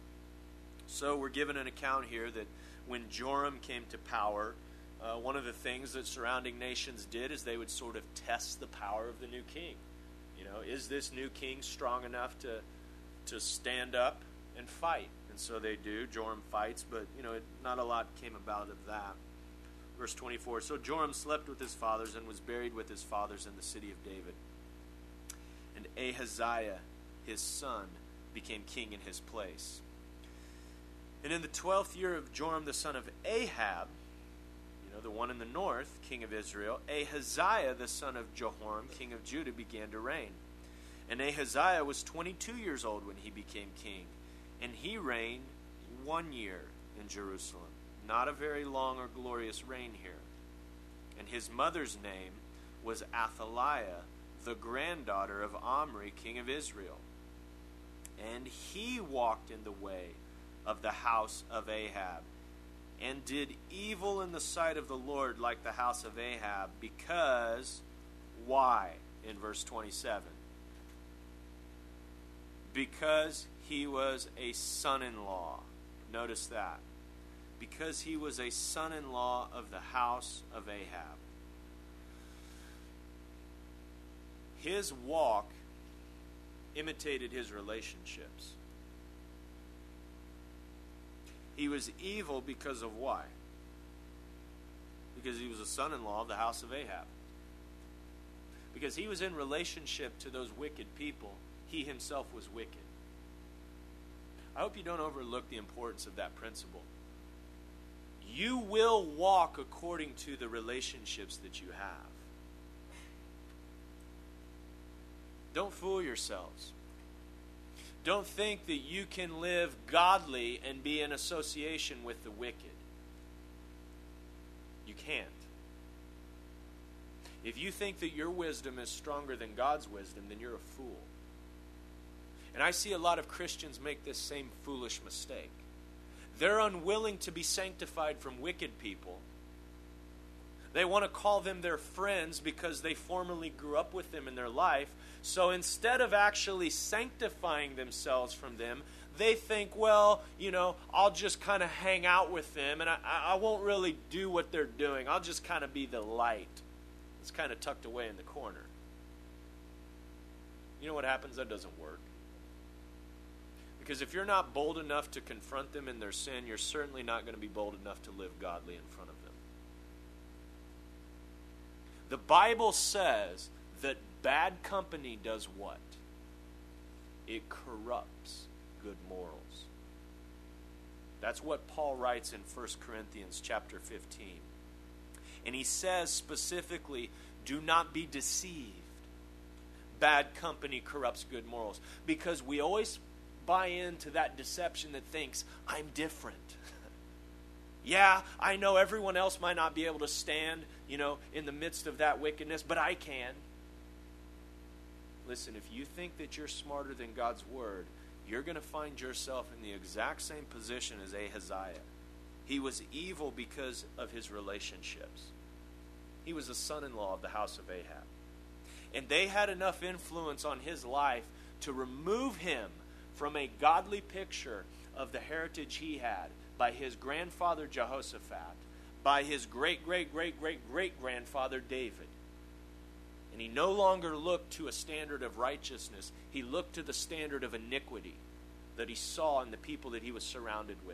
So we're given an account here that when Joram came to power, uh, one of the things that surrounding nations did is they would sort of test the power of the new king. You know, is this new king strong enough to to stand up and fight? And so they do. Joram fights, but, you know, it, not a lot came about of that. Verse twenty-four, so Joram slept with his fathers and was buried with his fathers in the city of David. And Ahaziah, his son, became king in his place. And in the twelfth year of Joram the son of Ahab, you know, the one in the north, king of Israel, Ahaziah the son of Jehoram, king of Judah, began to reign. And Ahaziah was twenty-two years old when he became king, and he reigned one year in Jerusalem. Not a very long or glorious reign here. And his mother's name was Athaliah, the granddaughter of Omri, king of Israel. And he walked in the way of the house of Ahab, and did evil in the sight of the Lord like the house of Ahab, because, why? In verse twenty-seven. Because he was a son-in-law. Notice that. Because he was a son-in-law of the house of Ahab. His walk imitated his relationships. He was evil because of why? Because he was a son-in-law of the house of Ahab. Because he was in relationship to those wicked people, he himself was wicked. I hope you don't overlook the importance of that principle. You will walk according to the relationships that you have. Don't fool yourselves. Don't think that you can live godly and be in association with the wicked. You can't. If you think that your wisdom is stronger than God's wisdom, then you're a fool. And I see a lot of Christians make this same foolish mistake. They're unwilling to be sanctified from wicked people. They want to call them their friends because they formerly grew up with them in their life. So instead of actually sanctifying themselves from them, they think, well, you know, I'll just kind of hang out with them and I, I won't really do what they're doing. I'll just kind of be the light. It's kind of tucked away in the corner. You know what happens? That doesn't work. Because if you're not bold enough to confront them in their sin, you're certainly not going to be bold enough to live godly in front of them. The Bible says that bad company does what? It corrupts good morals. That's what Paul writes in First Corinthians chapter fifteen. And he says specifically, do not be deceived. Bad company corrupts good morals. Because we always buy into that deception that thinks, I'm different. Yeah, I know everyone else might not be able to stand, you know, in the midst of that wickedness, but I can. Listen, if you think that you're smarter than God's word, you're going to find yourself in the exact same position as Ahaziah. He was evil because of his relationships. He was the son-in-law of the house of Ahab. And they had enough influence on his life to remove him from a godly picture of the heritage he had by his grandfather Jehoshaphat, by his great-great-great-great-great-grandfather David. And he no longer looked to a standard of righteousness. He looked to the standard of iniquity that he saw in the people that he was surrounded with.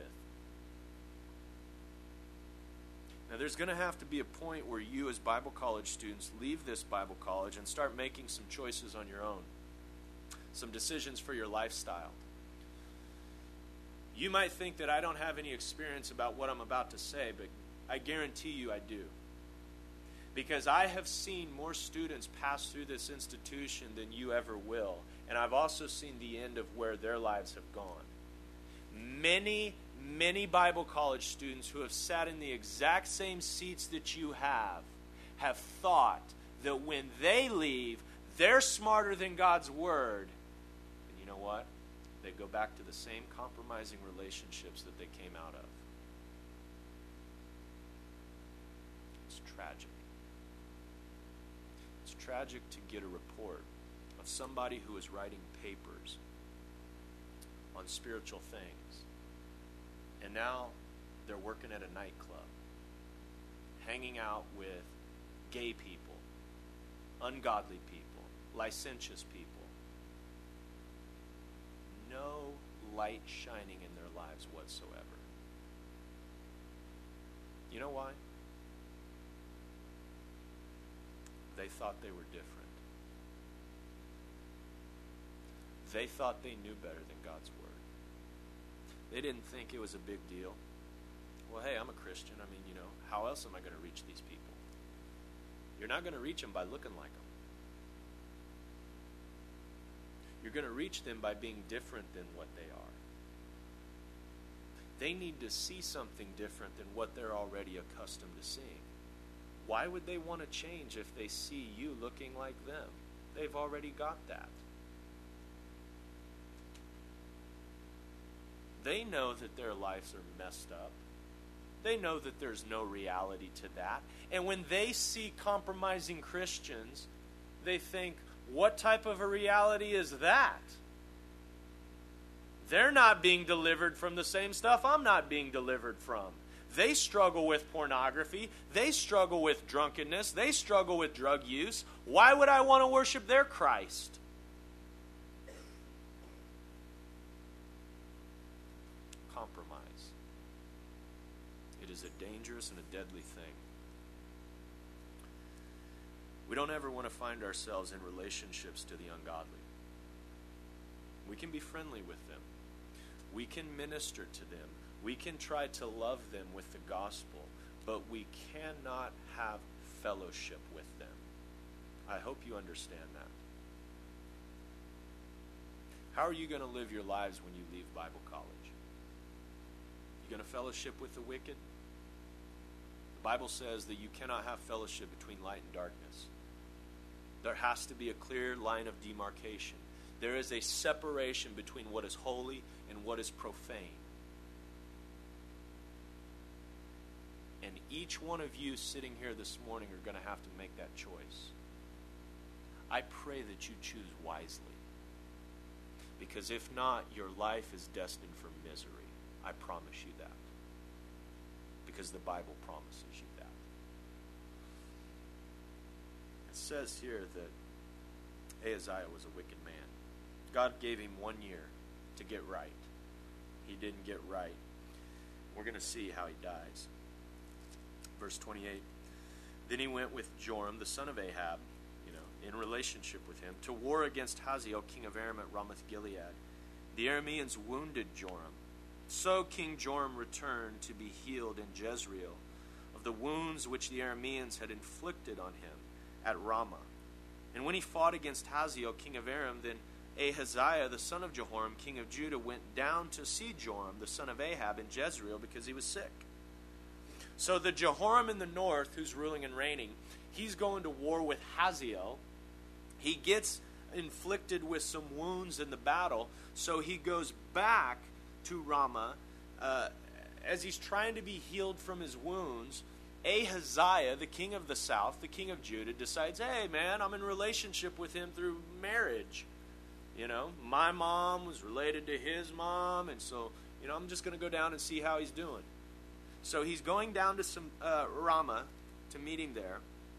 Now, there's going to have to be a point where you as Bible college students leave this Bible college and start making some choices on your own. Some decisions for your lifestyle. You might think that I don't have any experience about what I'm about to say, but I guarantee you I do. Because I have seen more students pass through this institution than you ever will. And I've also seen the end of where their lives have gone. Many, many Bible college students who have sat in the exact same seats that you have, have thought that when they leave, they're smarter than God's word. And you know what? They go back to the same compromising relationships that they came out of. It's tragic. It's tragic to get a report of somebody who is writing papers on spiritual things, and now they're working at a nightclub, hanging out with gay people, ungodly people, licentious people. No light shining in their lives whatsoever. You know why? They thought they were different. They thought they knew better than God's word. They didn't think it was a big deal. Well, hey, I'm a Christian. I mean, you know, how else am I going to reach these people? You're not going to reach them by looking like them. You're going to reach them by being different than what they are. They need to see something different than what they're already accustomed to seeing. Why would they want to change if they see you looking like them? They've already got that. They know that their lives are messed up. They know that there's no reality to that. And when they see compromising Christians, they think, what type of a reality is that? They're not being delivered from the same stuff I'm not being delivered from. They struggle with pornography. They struggle with drunkenness. They struggle with drug use. Why would I want to worship their Christ? Compromise. It is a dangerous and a deadly thing. We don't ever want to find ourselves in relationships to the ungodly. We can be friendly with them. We can minister to them. We can try to love them with the gospel, but we cannot have fellowship with them. I hope you understand that. How are you going to live your lives when you leave Bible college? You going to fellowship with the wicked? The Bible says that you cannot have fellowship between light and darkness. There has to be a clear line of demarcation. There is a separation between what is holy and what is profane. And each one of you sitting here this morning are going to have to make that choice. I pray that you choose wisely. Because if not, your life is destined for misery. I promise you that. Because the Bible promises you that. It says here that Ahaziah was a wicked man. God gave him one year to get right. He didn't get right. We're going to see how he dies. Verse twenty-eight. Then he went with Joram, the son of Ahab, you know, in relationship with him, to war against Hazael, king of Aram, at Ramoth Gilead. The Arameans wounded Joram, So King Joram returned to be healed in Jezreel of the wounds which the Arameans had inflicted on him at Ramah. And when he fought against Hazael, king of Aram, then Ahaziah, the son of Jehoram, king of Judah, went down to see Joram, the son of Ahab, in Jezreel because he was sick. So the Jehoram in the north, who's ruling and reigning, he's going to war with Hazael. He gets inflicted with some wounds in the battle, so he goes back to Ramah. Uh, as he's trying to be healed from his wounds, Ahaziah, the king of the south, the king of Judah, decides, hey, man, I'm in relationship with him through marriage. You know, my mom was related to his mom, and so, you know, I'm just going to go down and see how he's doing. So he's going down to some uh, Ramah to meet him there.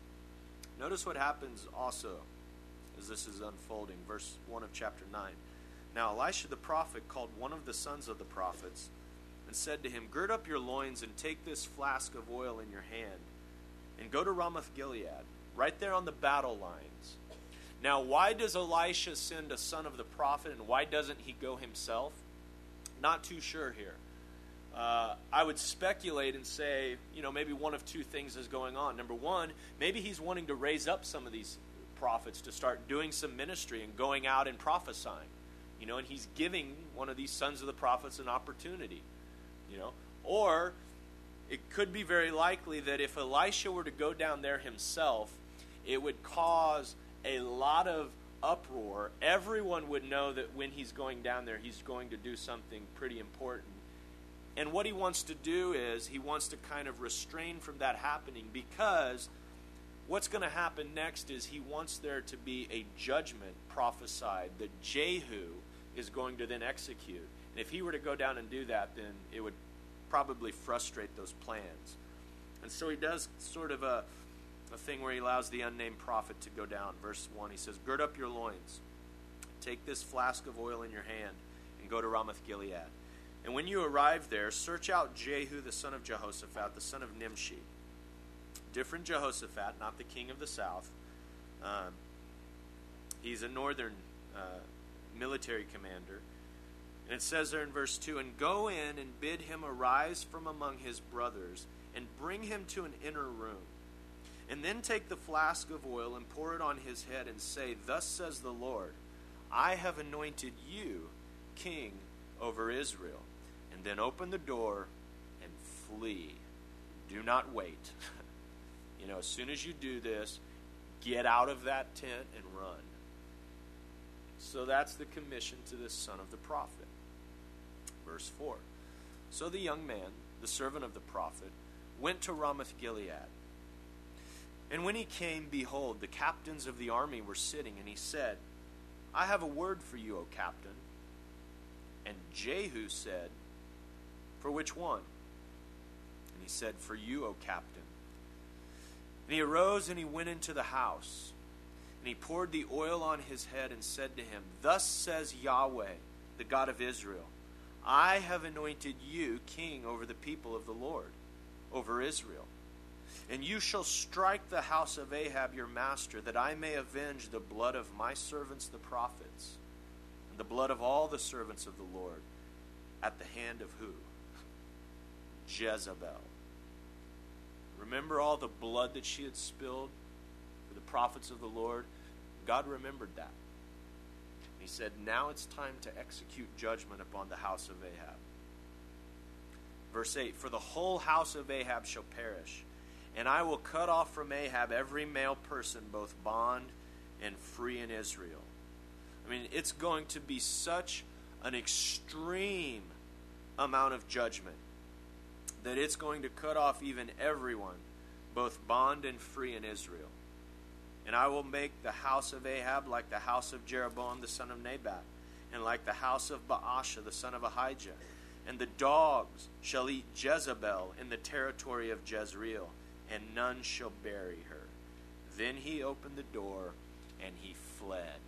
Notice what happens also as this is unfolding. Verse one of chapter nine. Now Elisha the prophet called one of the sons of the prophets and said to him, gird up your loins and take this flask of oil in your hand and go to Ramoth Gilead, right there on the battle lines. Now, why does Elisha send a son of the prophet, and why doesn't he go himself? Not too sure here. Uh, I would speculate and say, you know, maybe one of two things is going on. Number one, maybe he's wanting to raise up some of these prophets to start doing some ministry and going out and prophesying. You know, and he's giving one of these sons of the prophets an opportunity. You know, or it could be very likely that if Elisha were to go down there himself, it would cause a lot of uproar. Everyone would know that when he's going down there, he's going to do something pretty important. And what he wants to do is he wants to kind of restrain from that happening, because what's going to happen next is he wants there to be a judgment prophesied that Jehu is going to then execute. And if he were to go down and do that, then it would probably frustrate those plans. And so he does sort of a A thing where he allows the unnamed prophet to go down. Verse one, he says, gird up your loins, take this flask of oil in your hand, and go to Ramoth Gilead. And when you arrive there, search out Jehu the son of Jehoshaphat, the son of Nimshi. Different Jehoshaphat, not the king of the south. Um, he's a northern uh, military commander. And it says there in verse two, and go in and bid him arise from among his brothers, and bring him to an inner room. And then take the flask of oil and pour it on his head and say, thus says the Lord, I have anointed you king over Israel. And then open the door and flee. Do not wait. You know, as soon as you do this, get out of that tent and run. So that's the commission to this son of the prophet. Verse four. So the young man, the servant of the prophet, went to Ramoth Gilead. And when he came, behold, the captains of the army were sitting, and he said, I have a word for you, O captain. And Jehu said, for which one? And he said, for you, O captain. And he arose and he went into the house, and he poured the oil on his head and said to him, thus says Yahweh, the God of Israel, I have anointed you king over the people of the Lord, over Israel. And you shall strike the house of Ahab your master, that I may avenge the blood of my servants the prophets, and the blood of all the servants of the Lord, at the hand of who? Jezebel. Remember all the blood that she had spilled for the prophets of the Lord? God remembered that. He said, now it's time to execute judgment upon the house of Ahab. Verse eight, for the whole house of Ahab shall perish, and I will cut off from Ahab every male person, both bond and free in Israel. I mean, it's going to be such an extreme amount of judgment that it's going to cut off even everyone, both bond and free in Israel. And I will make the house of Ahab like the house of Jeroboam the son of Nebat, and like the house of Baasha the son of Ahijah. And the dogs shall eat Jezebel in the territory of Jezreel, and none shall bury her. Then he opened the door, and he fled.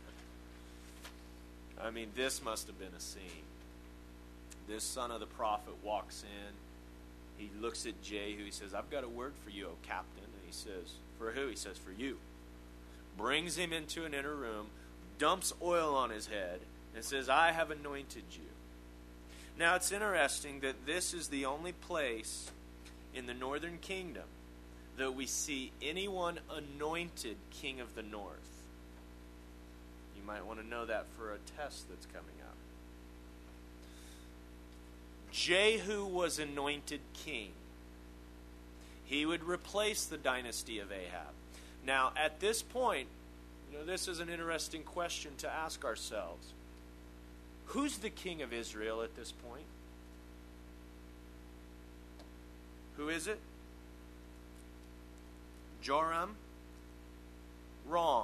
I mean, this must have been a scene. This son of the prophet walks in. He looks at Jehu. He says, I've got a word for you, O captain. And he says, for who? He says, for you. Brings him into an inner room, dumps oil on his head, and says, I have anointed you. Now it's interesting that this is the only place in the northern kingdom that we see anyone anointed king of the north. You might want to know that for a test that's coming up. Jehu was anointed king. He would replace the dynasty of Ahab. Now, at this point, you know, this is an interesting question to ask ourselves. Who's the king of Israel at this point? Who is it? Joram? Wrong.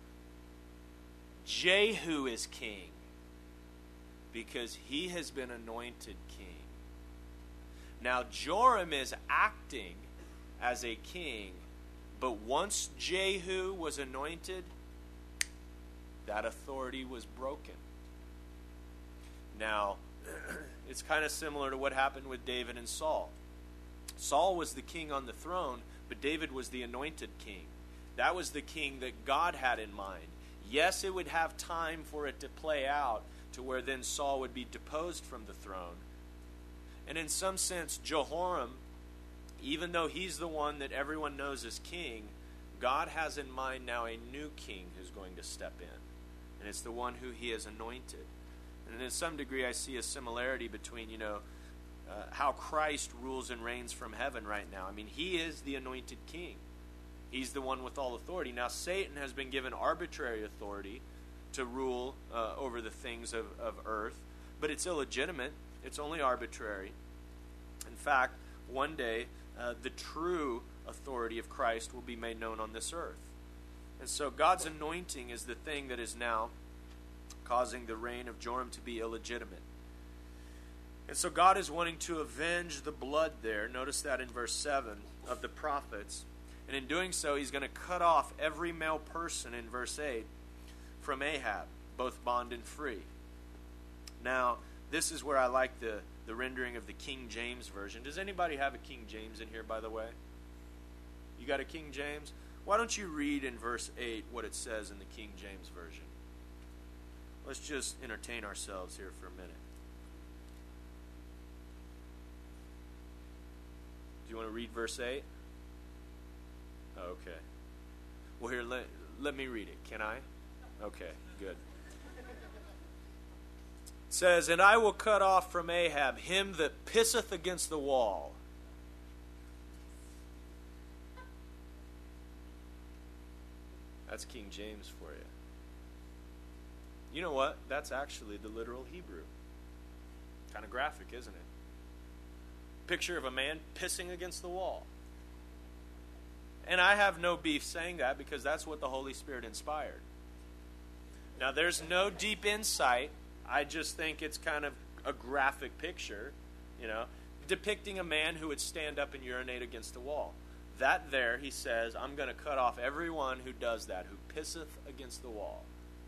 Jehu is king because he has been anointed king. Now, Joram is acting as a king, but once Jehu was anointed, that authority was broken. Now, it's kind of similar to what happened with David and Saul. Saul was the king on the throne, but David was the anointed king. That was the king that God had in mind. Yes, it would have time for it to play out to where then Saul would be deposed from the throne. And in some sense, Jehoram, even though he's the one that everyone knows as king, God has in mind now a new king who's going to step in. And it's the one who he has anointed. And in some degree, I see a similarity between, you know, uh, how Christ rules and reigns from heaven right now. I mean, he is the anointed king. He's the one with all authority. Now, Satan has been given arbitrary authority to rule uh, over the things of, of earth, but it's illegitimate. It's only arbitrary. In fact, one day, uh, the true authority of Christ will be made known on this earth. And so God's anointing is the thing that is now causing the reign of Joram to be illegitimate. And so God is wanting to avenge the blood there. Notice that in verse seven of the prophets. And in doing so, he's going to cut off every male person in verse eight from Ahab, both bond and free. Now, this is where I like the, the rendering of the King James Version. Does anybody have a King James in here, by the way? You got a King James? Why don't you read in verse eight what it says in the King James Version? Let's just entertain ourselves here for a minute. Do you want to read verse eight? Okay. Well, here, let, let me read it. Can I? Okay, good. It says, "And I will cut off from Ahab him that pisseth against the wall." That's King James for you. You know what? That's actually the literal Hebrew. Kind of graphic, isn't it? Picture of a man pissing against the wall. And I have no beef saying that because that's what the Holy Spirit inspired. Now, there's no deep insight. I just think it's kind of a graphic picture, you know, depicting a man who would stand up and urinate against the wall. That there, he says, I'm going to cut off everyone who does that, who pisseth against the wall.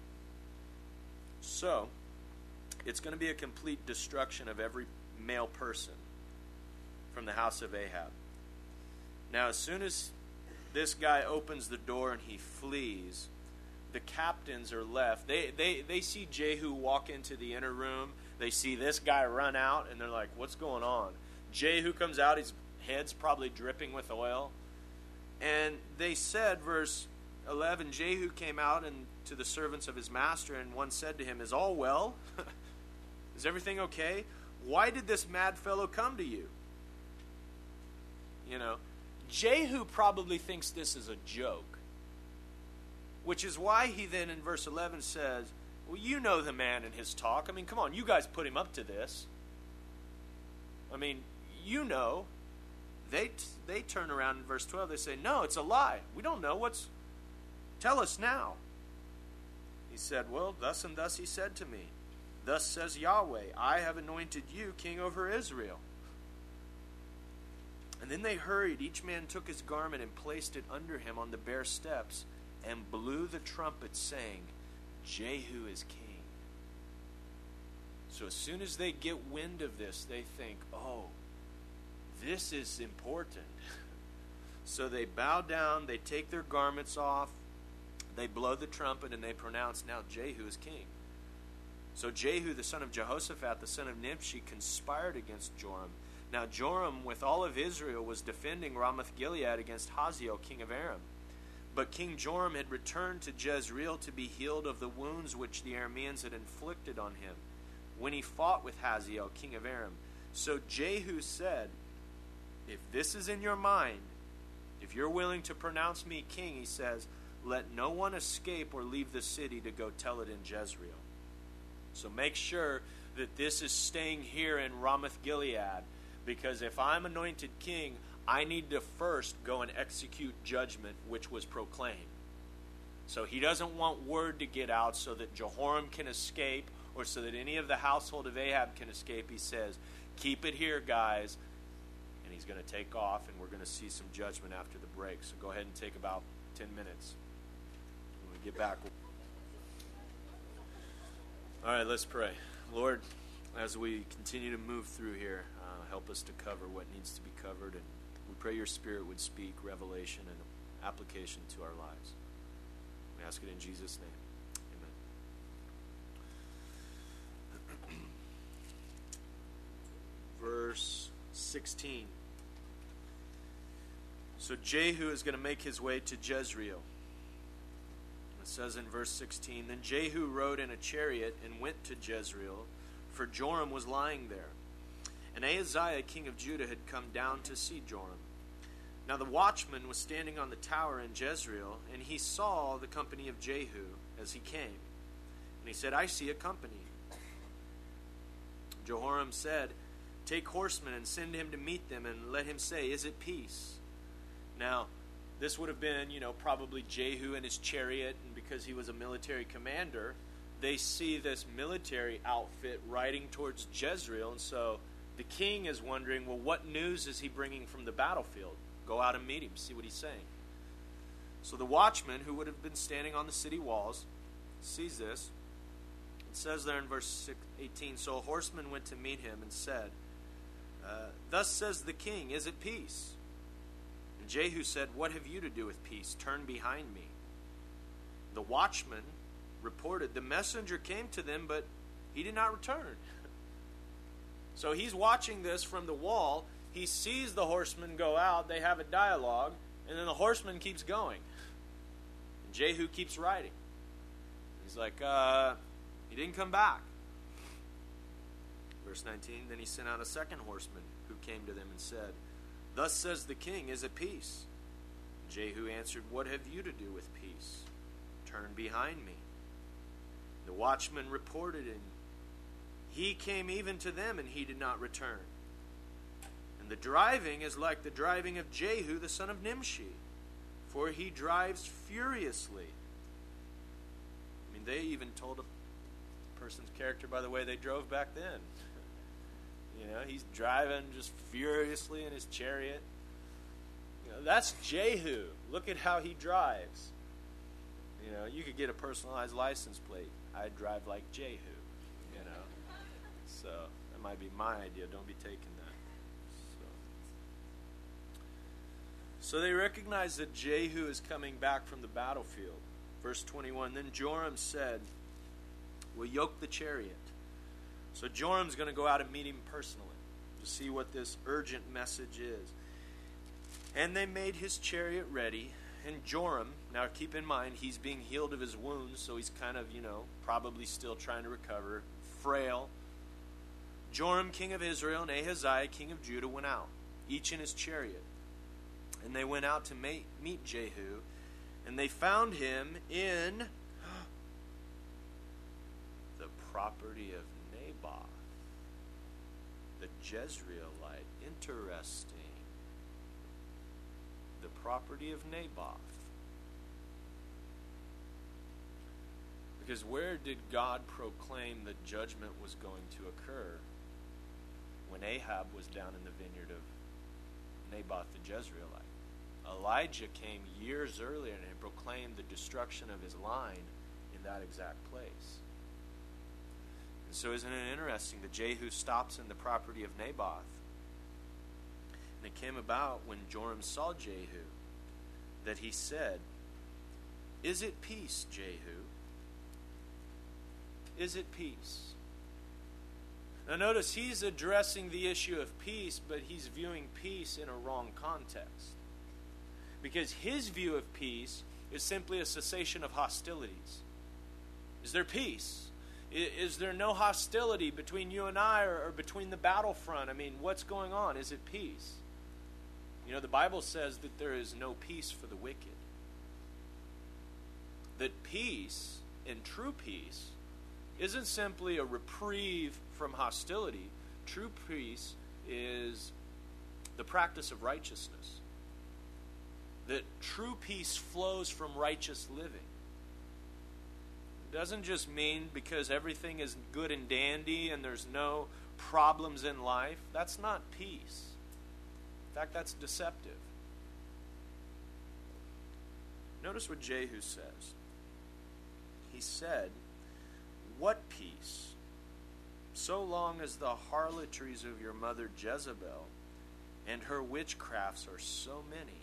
So, it's going to be a complete destruction of every male person from the house of Ahab. Now, as soon as this guy opens the door and he flees, the captains are left. They, they, they see Jehu walk into the inner room. They see this guy run out, and they're like, what's going on? Jehu comes out. His head's probably dripping with oil. And they said, verse eleven, Jehu came out and to the servants of his master, and one said to him, "Is all well? Is everything okay? Why did this mad fellow come to you?" You know, Jehu probably thinks this is a joke, which is why he then in verse eleven says, well, you know the man and his talk. I mean, come on, you guys put him up to this. I mean, you know. They they turn around in verse twelve. They say, no, it's a lie. We don't know. What's... Tell us now. He said, well, thus and thus he said to me, thus says Yahweh, I have anointed you king over Israel. And then they hurried. Each man took his garment and placed it under him on the bare steps and blew the trumpet, saying, Jehu is king. So as soon as they get wind of this, they think, oh, this is important. So they bow down, they take their garments off, they blow the trumpet, and they pronounce, now Jehu is king. So Jehu, the son of Jehoshaphat, the son of Nimshi, conspired against Joram. Now Joram, with all of Israel, was defending Ramoth-Gilead against Hazael, king of Aram. But King Joram had returned to Jezreel to be healed of the wounds which the Arameans had inflicted on him, when he fought with Hazael, king of Aram. So Jehu said, if this is in your mind, if you're willing to pronounce me king, he says, let no one escape or leave the city to go tell it in Jezreel. So make sure that this is staying here in Ramoth-Gilead, because if I'm anointed king, I need to first go and execute judgment which was proclaimed. So he doesn't want word to get out so that Jehoram can escape or so that any of the household of Ahab can escape. He says, keep it here, guys. And he's going to take off, and we're going to see some judgment after the break. So go ahead and take about ten minutes. When we get back. All right, let's pray. Lord, as we continue to move through here, uh, help us to cover what needs to be covered, and we pray your Spirit would speak revelation and application to our lives. We ask it in Jesus' name. Amen. Verse sixteen. So Jehu is going to make his way to Jezreel. It says in verse sixteen, then Jehu rode in a chariot and went to Jezreel, for Joram was lying there. And Ahaziah, king of Judah, had come down to see Joram. Now the watchman was standing on the tower in Jezreel, and he saw the company of Jehu as he came. And he said, I see a company. Jehoram said, take horsemen and send him to meet them, and let him say, is it peace? Now, this would have been, you know, probably Jehu and his chariot, and because he was a military commander, they see this military outfit riding towards Jezreel, and so the king is wondering, well, what news is he bringing from the battlefield? Go out and meet him, see what he's saying. So the watchman, who would have been standing on the city walls, sees this. It says there in verse eighteen, so a horseman went to meet him and said, uh, thus says the king, is it peace? And Jehu said, what have you to do with peace? Turn behind me. The watchman reported, the messenger came to them, but he did not return. So he's watching this from the wall. He sees the horseman go out. They have a dialogue, and then the horseman keeps going. And Jehu keeps riding. He's like, uh, he didn't come back. Verse nineteen, then he sent out a second horseman who came to them and said, thus says the king, is it peace? And Jehu answered, what have you to do with peace? Turn behind me. The watchman reported, and he came even to them, and he did not return. And the driving is like the driving of Jehu, the son of Nimshi, for he drives furiously. I mean, they even told a person's character by the way they drove back then. You know, he's driving just furiously in his chariot. You know, that's Jehu. Look at how he drives. You know, you could get a personalized license plate. I drive like Jehu, you know. So that might be my idea. Don't be taking that. So, so they recognize that Jehu is coming back from the battlefield. Verse twenty-one, then Joram said, we'll yoke the chariot. So Joram's going to go out and meet him personally to see what this urgent message is. And they made his chariot ready. And Joram, now keep in mind, he's being healed of his wounds, so he's kind of, you know, probably still trying to recover, frail. Joram, king of Israel, and Ahaziah, king of Judah, went out, each in his chariot. And they went out to meet, meet Jehu, and they found him in the property of Naboth, the Jezreelite. Interesting. The property of Naboth. Because where did God proclaim that judgment was going to occur? When Ahab was down in the vineyard of Naboth the Jezreelite. Elijah came years earlier and proclaimed the destruction of his line in that exact place. And so isn't it interesting that Jehu stops in the property of Naboth? And it came about when Joram saw Jehu that he said, is it peace, Jehu? is it peace? Now notice he's addressing the issue of peace, but he's viewing peace in a wrong context. Because his view of peace is simply a cessation of hostilities. Is there peace? Is there no hostility between you and I, or, or between the battlefront? I mean, what's going on? Is it peace? You know, the Bible says that there is no peace for the wicked. That peace, and true peace, isn't simply a reprieve from hostility. True peace is the practice of righteousness. That true peace flows from righteous living. It doesn't just mean because everything is good and dandy and there's no problems in life. That's not peace. In fact, that's deceptive. Notice what Jehu says. He said, "What peace? So long as the harlotries of your mother Jezebel and her witchcrafts are so many."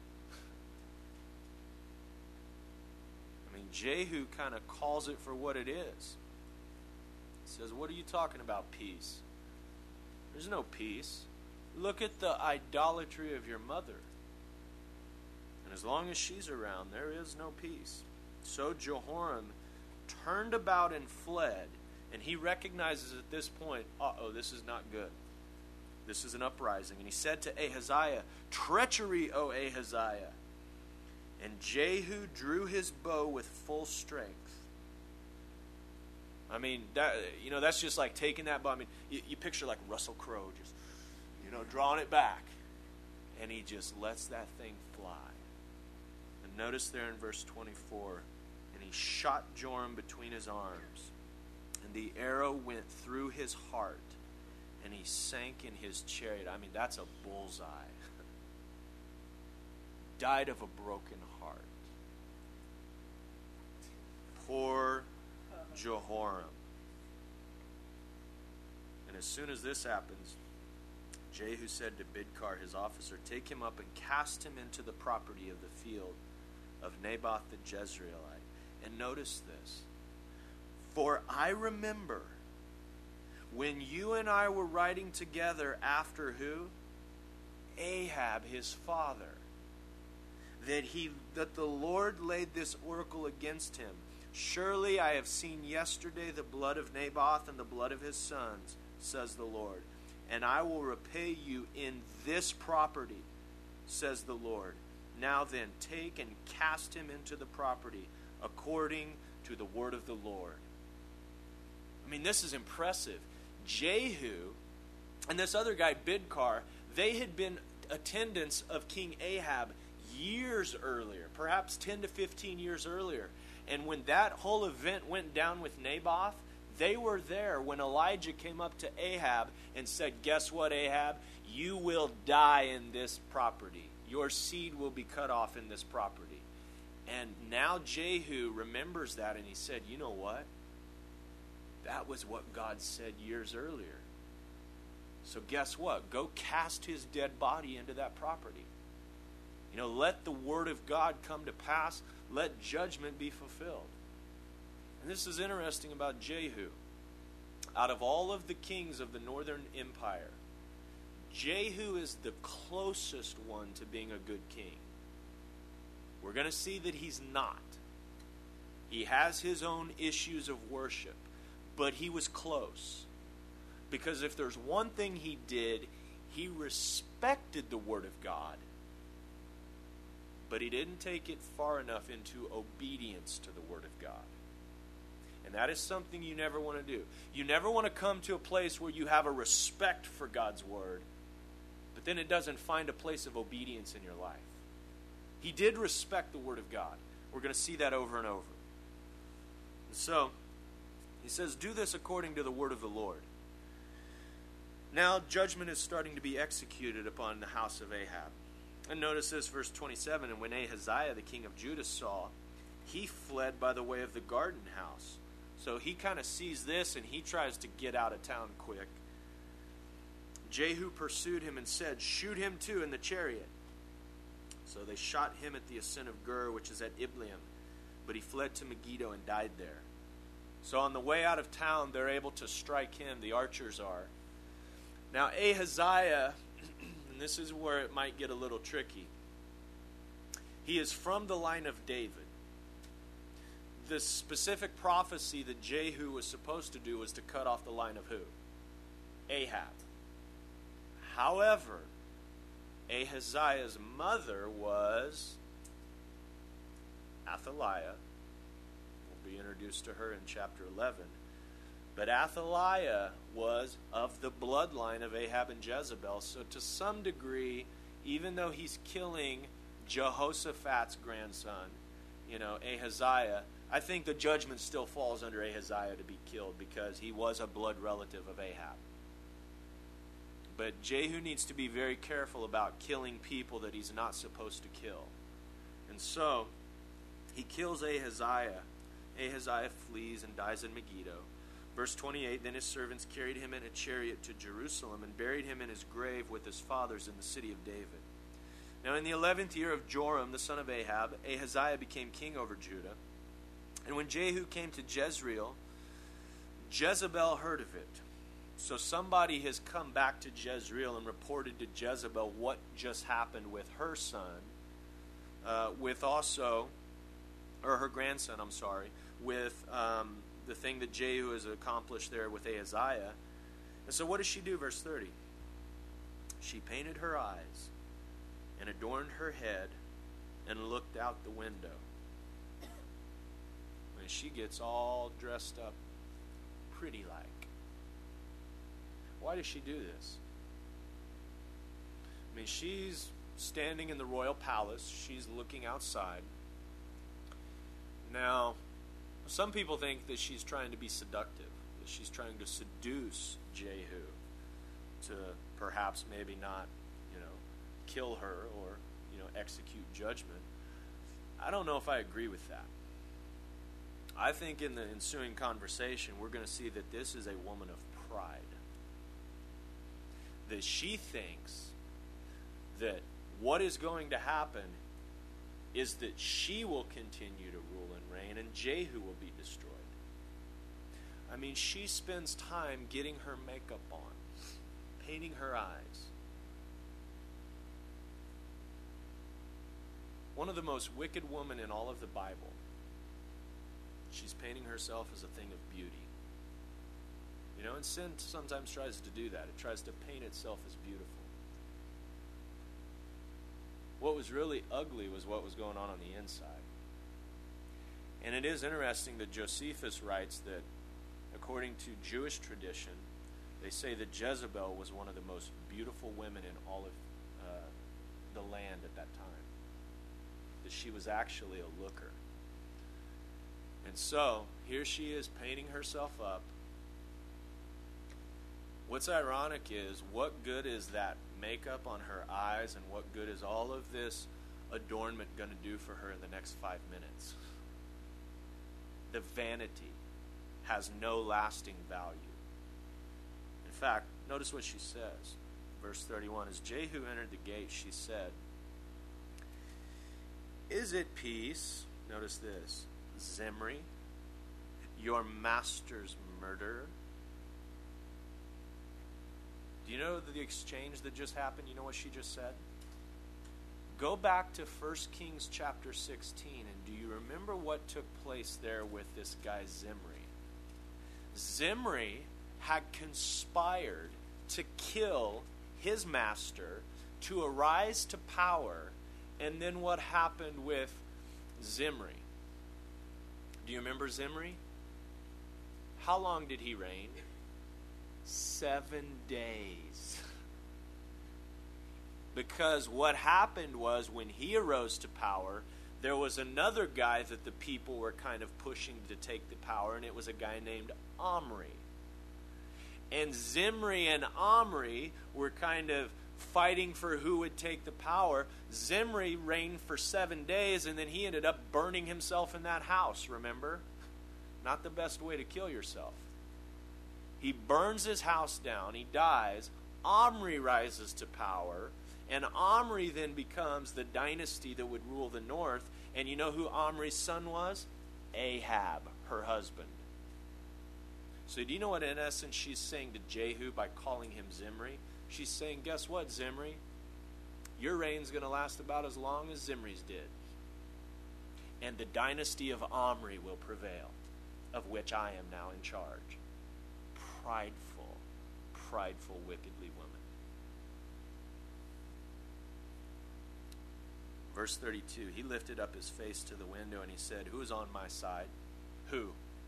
I mean, Jehu kind of calls it for what it is. He says, what are you talking about, peace? There's no peace. Look at the idolatry of your mother. And as long as she's around, there is no peace. So Jehoram turned about and fled, and he recognizes at this point, uh-oh, this is not good. This is an uprising. And he said to Ahaziah, "Treachery, O Ahaziah." And Jehu drew his bow with full strength. I mean, that, you know, that's just like taking that bow. I mean, you, you picture like Russell Crowe just, you know, drawing it back. And he just lets that thing fly. And notice there in verse twenty-four, and he shot Joram between his arms, and the arrow went through his heart, and he sank in his chariot. I mean, that's a bullseye. Died of a broken heart. Poor Jehoram. And as soon as this happens, Jehu said to Bidkar, his officer, "Take him up and cast him into the property of the field of Naboth the Jezreelite." And notice this. "For I remember when you and I were riding together after who? Ahab, his father. That he that the Lord laid this oracle against him. Surely I have seen yesterday the blood of Naboth and the blood of his sons, says the Lord. And I will repay you in this property, says the Lord. Now then, take and cast him into the property according to the word of the Lord." I mean, this is impressive. Jehu and this other guy, Bidkar, they had been attendants of King Ahab years earlier, perhaps ten to fifteen years earlier. And when that whole event went down with Naboth, they were there when Elijah came up to Ahab and said, "Guess what, Ahab? You will die in this property. Your seed will be cut off in this property." And now Jehu remembers that, and he said, you know what? That was what God said years earlier. So guess what? Go cast his dead body into that property. You know, let the word of God come to pass. Let judgment be fulfilled. And this is interesting about Jehu. Out of all of the kings of the northern empire, Jehu is the closest one to being a good king. We're going to see that he's not. He has his own issues of worship, but he was close. Because if there's one thing he did, he respected the word of God, but he didn't take it far enough into obedience to the word of God. And that is something you never want to do. You never want to come to a place where you have a respect for God's word, but then it doesn't find a place of obedience in your life. He did respect the word of God. We're going to see that over and over. And so, he says, do this according to the word of the Lord. Now, judgment is starting to be executed upon the house of Ahab. And notice this, verse twenty-seven, and when Ahaziah, the king of Judah, saw, he fled by the way of the garden house. So he kind of sees this, and he tries to get out of town quick. Jehu pursued him and said, "Shoot him too in the chariot." So they shot him at the ascent of Gur, which is at Ibleam. But he fled to Megiddo and died there. So on the way out of town, they're able to strike him. The archers are. Now Ahaziah, and this is where it might get a little tricky. He is from the line of David. The specific prophecy that Jehu was supposed to do was to cut off the line of who? Ahab. However, Ahaziah's mother was Athaliah. We'll be introduced to her in chapter eleven. But Athaliah was of the bloodline of Ahab and Jezebel. So to some degree, even though he's killing Jehoshaphat's grandson, you know, Ahaziah, I think the judgment still falls under Ahaziah to be killed because he was a blood relative of Ahab. But Jehu needs to be very careful about killing people that he's not supposed to kill. And so, he kills Ahaziah. Ahaziah flees and dies in Megiddo. Verse twenty-eight, then his servants carried him in a chariot to Jerusalem and buried him in his grave with his fathers in the city of David. Now in the eleventh year of Joram, the son of Ahab, Ahaziah became king over Judah. And when Jehu came to Jezreel, Jezebel heard of it. So somebody has come back to Jezreel and reported to Jezebel what just happened with her son, uh, with also, or her grandson, I'm sorry, with um, the thing that Jehu has accomplished there with Ahaziah. And so what does she do, verse thirty? She painted her eyes and adorned her head and looked out the window. And she gets all dressed up pretty like. Why does she do this? I mean, she's standing in the royal palace. She's looking outside. Now, some people think that she's trying to be seductive, that she's trying to seduce Jehu to perhaps maybe not, you know, kill her or, you know, execute judgment. I don't know if I agree with that. I think in the ensuing conversation, we're going to see that this is a woman of pride. That she thinks that what is going to happen is that she will continue to rule and reign and Jehu will be destroyed. I mean, she spends time getting her makeup on, painting her eyes. One of the most wicked women in all of the Bible. She's painting herself as a thing of beauty. You know, and sin sometimes tries to do that. It tries to paint itself as beautiful. What was really ugly was what was going on on the inside. And it is interesting that Josephus writes that, according to Jewish tradition, they say that Jezebel was one of the most beautiful women in all of uh, the land at that time. That she was actually a looker. And so, here she is painting herself up. What's ironic is, what good is that makeup on her eyes and what good is all of this adornment going to do for her in the next five minutes? The vanity has no lasting value. In fact, notice what she says. Verse thirty-one, as Jehu entered the gate, she said, "Is it peace?" Notice this. Zimri, your master's murderer. Do you know the exchange that just happened? You know what she just said? Go back to First Kings chapter sixteen, and do you remember what took place there with this guy Zimri? Zimri had conspired to kill his master, to arise to power, and then what happened with Zimri? Do you remember Zimri? How long did he reign? Seven days. Because what happened was, when he arose to power, there was another guy that the people were kind of pushing to take the power, and it was a guy named Omri. And Zimri and Omri were kind of fighting for who would take the power. Zimri reigned for seven days, and then he ended up burning himself in that house, remember? Not the best way to kill yourself. He burns his house down, he dies, Omri rises to power, and Omri then becomes the dynasty that would rule the north. And you know who Omri's son was? Ahab, her husband. So do you know what in essence she's saying to Jehu by calling him Zimri? She's saying, guess what, Zimri? Your reign's going to last about as long as Zimri's did. And the dynasty of Omri will prevail, of which I am now in charge. Prideful, prideful, wickedly woman. Verse thirty-two, he lifted up his face to the window and he said, who is on my side? Who?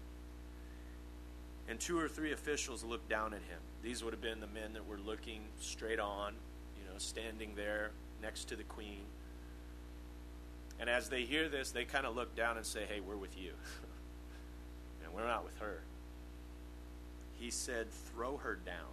And two or three officials looked down at him. These would have been the men that were looking straight on, you know, standing there next to the queen. And as they hear this, they kind of look down and say, hey, we're with you. And we're not with her. He said, throw her down.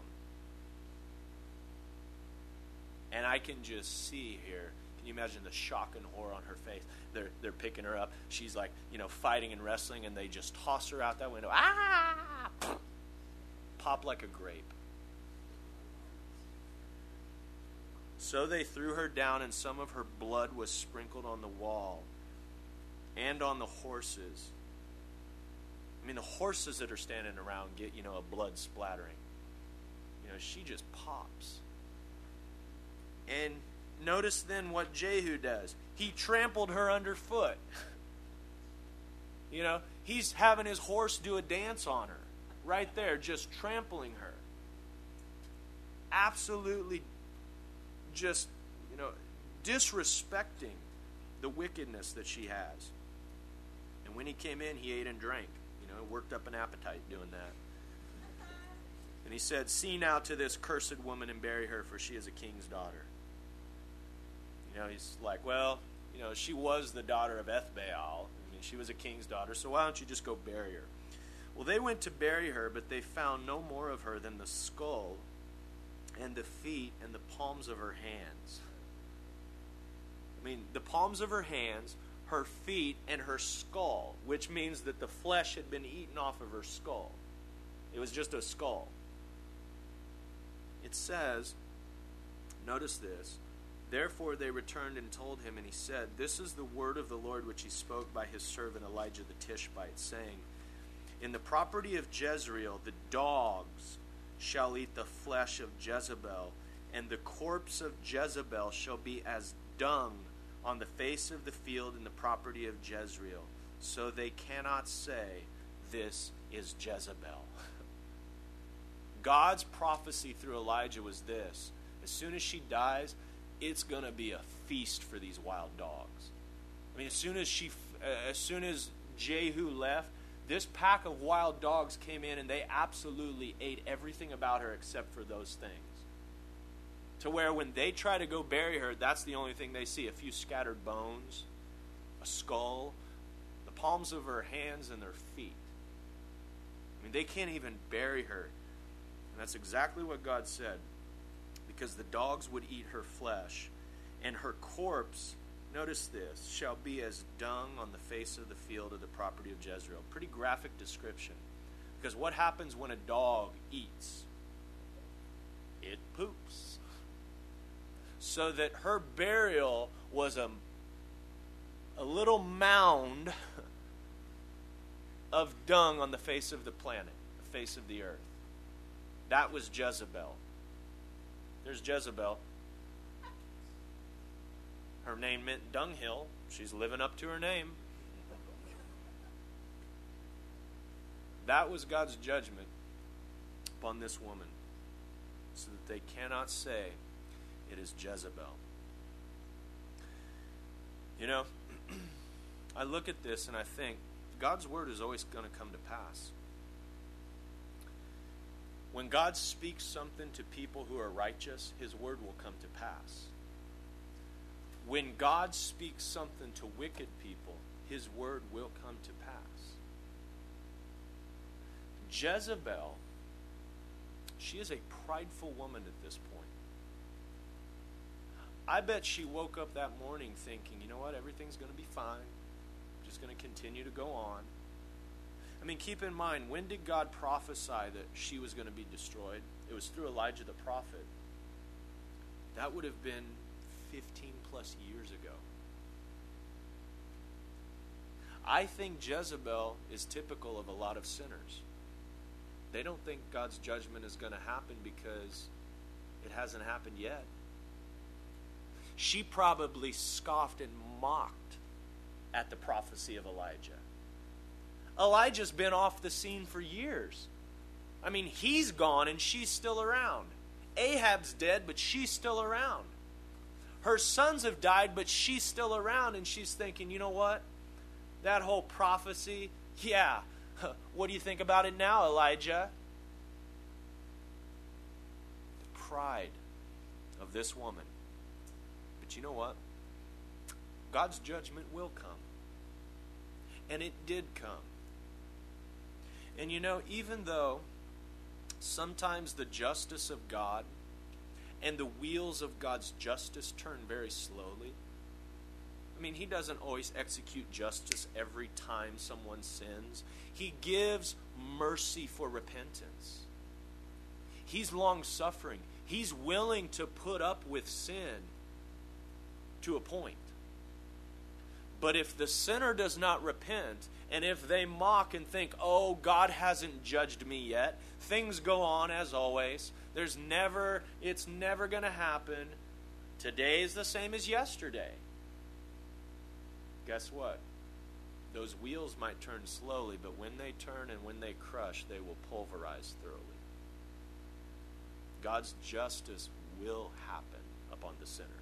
And I can just see here, can you imagine the shock and horror on her face? They're they're picking her up. She's like, you know, fighting and wrestling, and they just toss her out that window. Ah! Pop like a grape. So they threw her down, and some of her blood was sprinkled on the wall and on the horses. I mean, the horses that are standing around get, you know, a blood splattering. You know, she just pops. And notice then what Jehu does. He trampled her underfoot. You know, he's having his horse do a dance on her. Right there, just trampling her. Absolutely just, you know, disrespecting the wickedness that she has. And when he came in, he ate and drank. You know, worked up an appetite doing that. And he said, see now to this cursed woman and bury her, for she is a king's daughter. You know, he's like, well, you know, she was the daughter of Ethbaal. I mean, she was a king's daughter, so why don't you just go bury her? Well, they went to bury her, but they found no more of her than the skull and the feet and the palms of her hands. I mean, the palms of her hands, her feet, and her skull, which means that the flesh had been eaten off of her skull. It was just a skull. It says, notice this, therefore they returned and told him, and he said, this is the word of the Lord which he spoke by his servant Elijah the Tishbite, saying, in the property of Jezreel the dogs shall eat the flesh of Jezebel, and the corpse of Jezebel shall be as dung on the face of the field in the property of Jezreel. So they cannot say, this is Jezebel. God's prophecy through Elijah was this. As soon as she dies, it's going to be a feast for these wild dogs. I mean, as soon as she, uh, as soon as Jehu left, this pack of wild dogs came in and they absolutely ate everything about her except for those things. To where when they try to go bury her, that's the only thing they see. A few scattered bones, a skull, the palms of her hands and their feet. I mean, they can't even bury her. And that's exactly what God said. Because the dogs would eat her flesh, and her corpse, notice this, shall be as dung on the face of the field of the property of Jezreel. Pretty graphic description. Because what happens when a dog eats? It poops. So that her burial was a, a little mound of dung on the face of the planet, the face of the earth. That was Jezebel. There's Jezebel. Her name meant dunghill. She's living up to her name. That was God's judgment upon this woman, so that they cannot say it is Jezebel. You know, I look at this and I think God's word is always going to come to pass. When God speaks something to people who are righteous, his word will come to pass. When God speaks something to wicked people, his word will come to pass. Jezebel, she is a prideful woman at this point. I bet she woke up that morning thinking, you know what, everything's going to be fine. I'm just going to continue to go on. I mean, keep in mind, when did God prophesy that she was going to be destroyed? It was through Elijah the prophet. That would have been fifteen plus years ago. I think Jezebel is typical of a lot of sinners. They don't think God's judgment is going to happen because it hasn't happened yet. She probably scoffed and mocked at the prophecy of Elijah. Elijah's been off the scene for years. I mean, he's gone and she's still around. Ahab's dead, but she's still around. Her sons have died, but she's still around, and she's thinking, you know what? That whole prophecy, yeah, what do you think about it now, Elijah? The pride of this woman. But you know what? God's judgment will come. And it did come. And you know, even though sometimes the justice of God and the wheels of God's justice turn very slowly. I mean, he doesn't always execute justice every time someone sins. He gives mercy for repentance. He's long-suffering. He's willing to put up with sin to a point. But if the sinner does not repent, and if they mock and think, oh, God hasn't judged me yet, things go on as always. There's never, it's never going to happen. Today is the same as yesterday. Guess what? Those wheels might turn slowly, but when they turn and when they crush, they will pulverize thoroughly. God's justice will happen upon the sinner.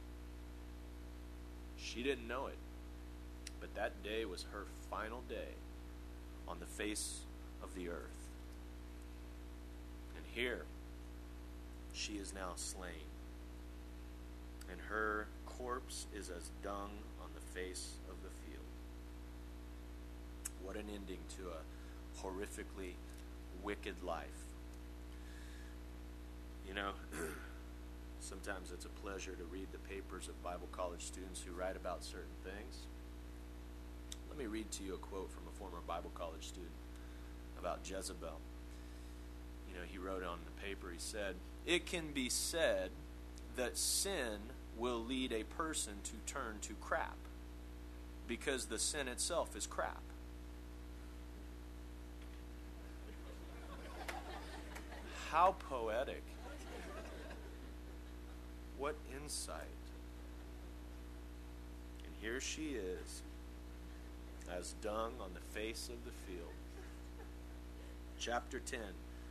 She didn't know it, but that day was her final day on the face of the earth. And here, she is now slain, and her corpse is as dung on the face of the field. What an ending to a horrifically wicked life. You know, sometimes it's a pleasure to read the papers of Bible college students who write about certain things. Let me read to you a quote from a former Bible college student about Jezebel. You know, he wrote on the paper, he said, "It can be said that sin will lead a person to turn to crap because the sin itself is crap." How poetic. What insight. And here she is, as dung on the face of the field. Chapter ten.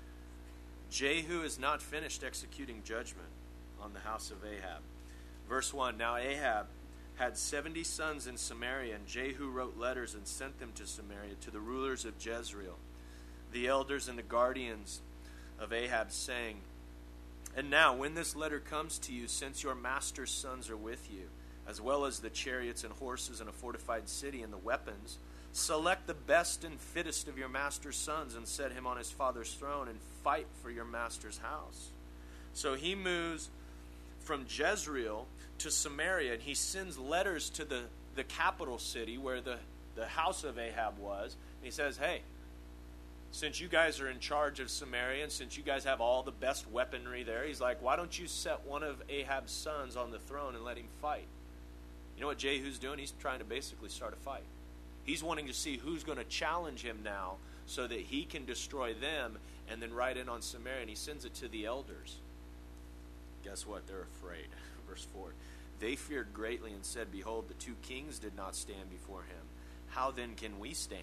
Jehu is not finished executing judgment on the house of Ahab. Verse one, now Ahab had seventy sons in Samaria, and Jehu wrote letters and sent them to Samaria, to the rulers of Jezreel, the elders and the guardians of Ahab, saying, "And now, when this letter comes to you, since your master's sons are with you, as well as the chariots and horses and a fortified city and the weapons, select the best and fittest of your master's sons and set him on his father's throne and fight for your master's house." So he moves from Jezreel to Samaria, and he sends letters to the, the capital city where the, the house of Ahab was. And he says, hey, since you guys are in charge of Samaria and since you guys have all the best weaponry there, he's like, why don't you set one of Ahab's sons on the throne and let him fight? You know what Jehu's doing? He's trying to basically start a fight. He's wanting to see who's going to challenge him now so that he can destroy them and then ride in on Samaria, and he sends it to the elders. Guess what? They're afraid. Verse four. They feared greatly and said, "Behold, the two kings did not stand before him. How then can we stand?"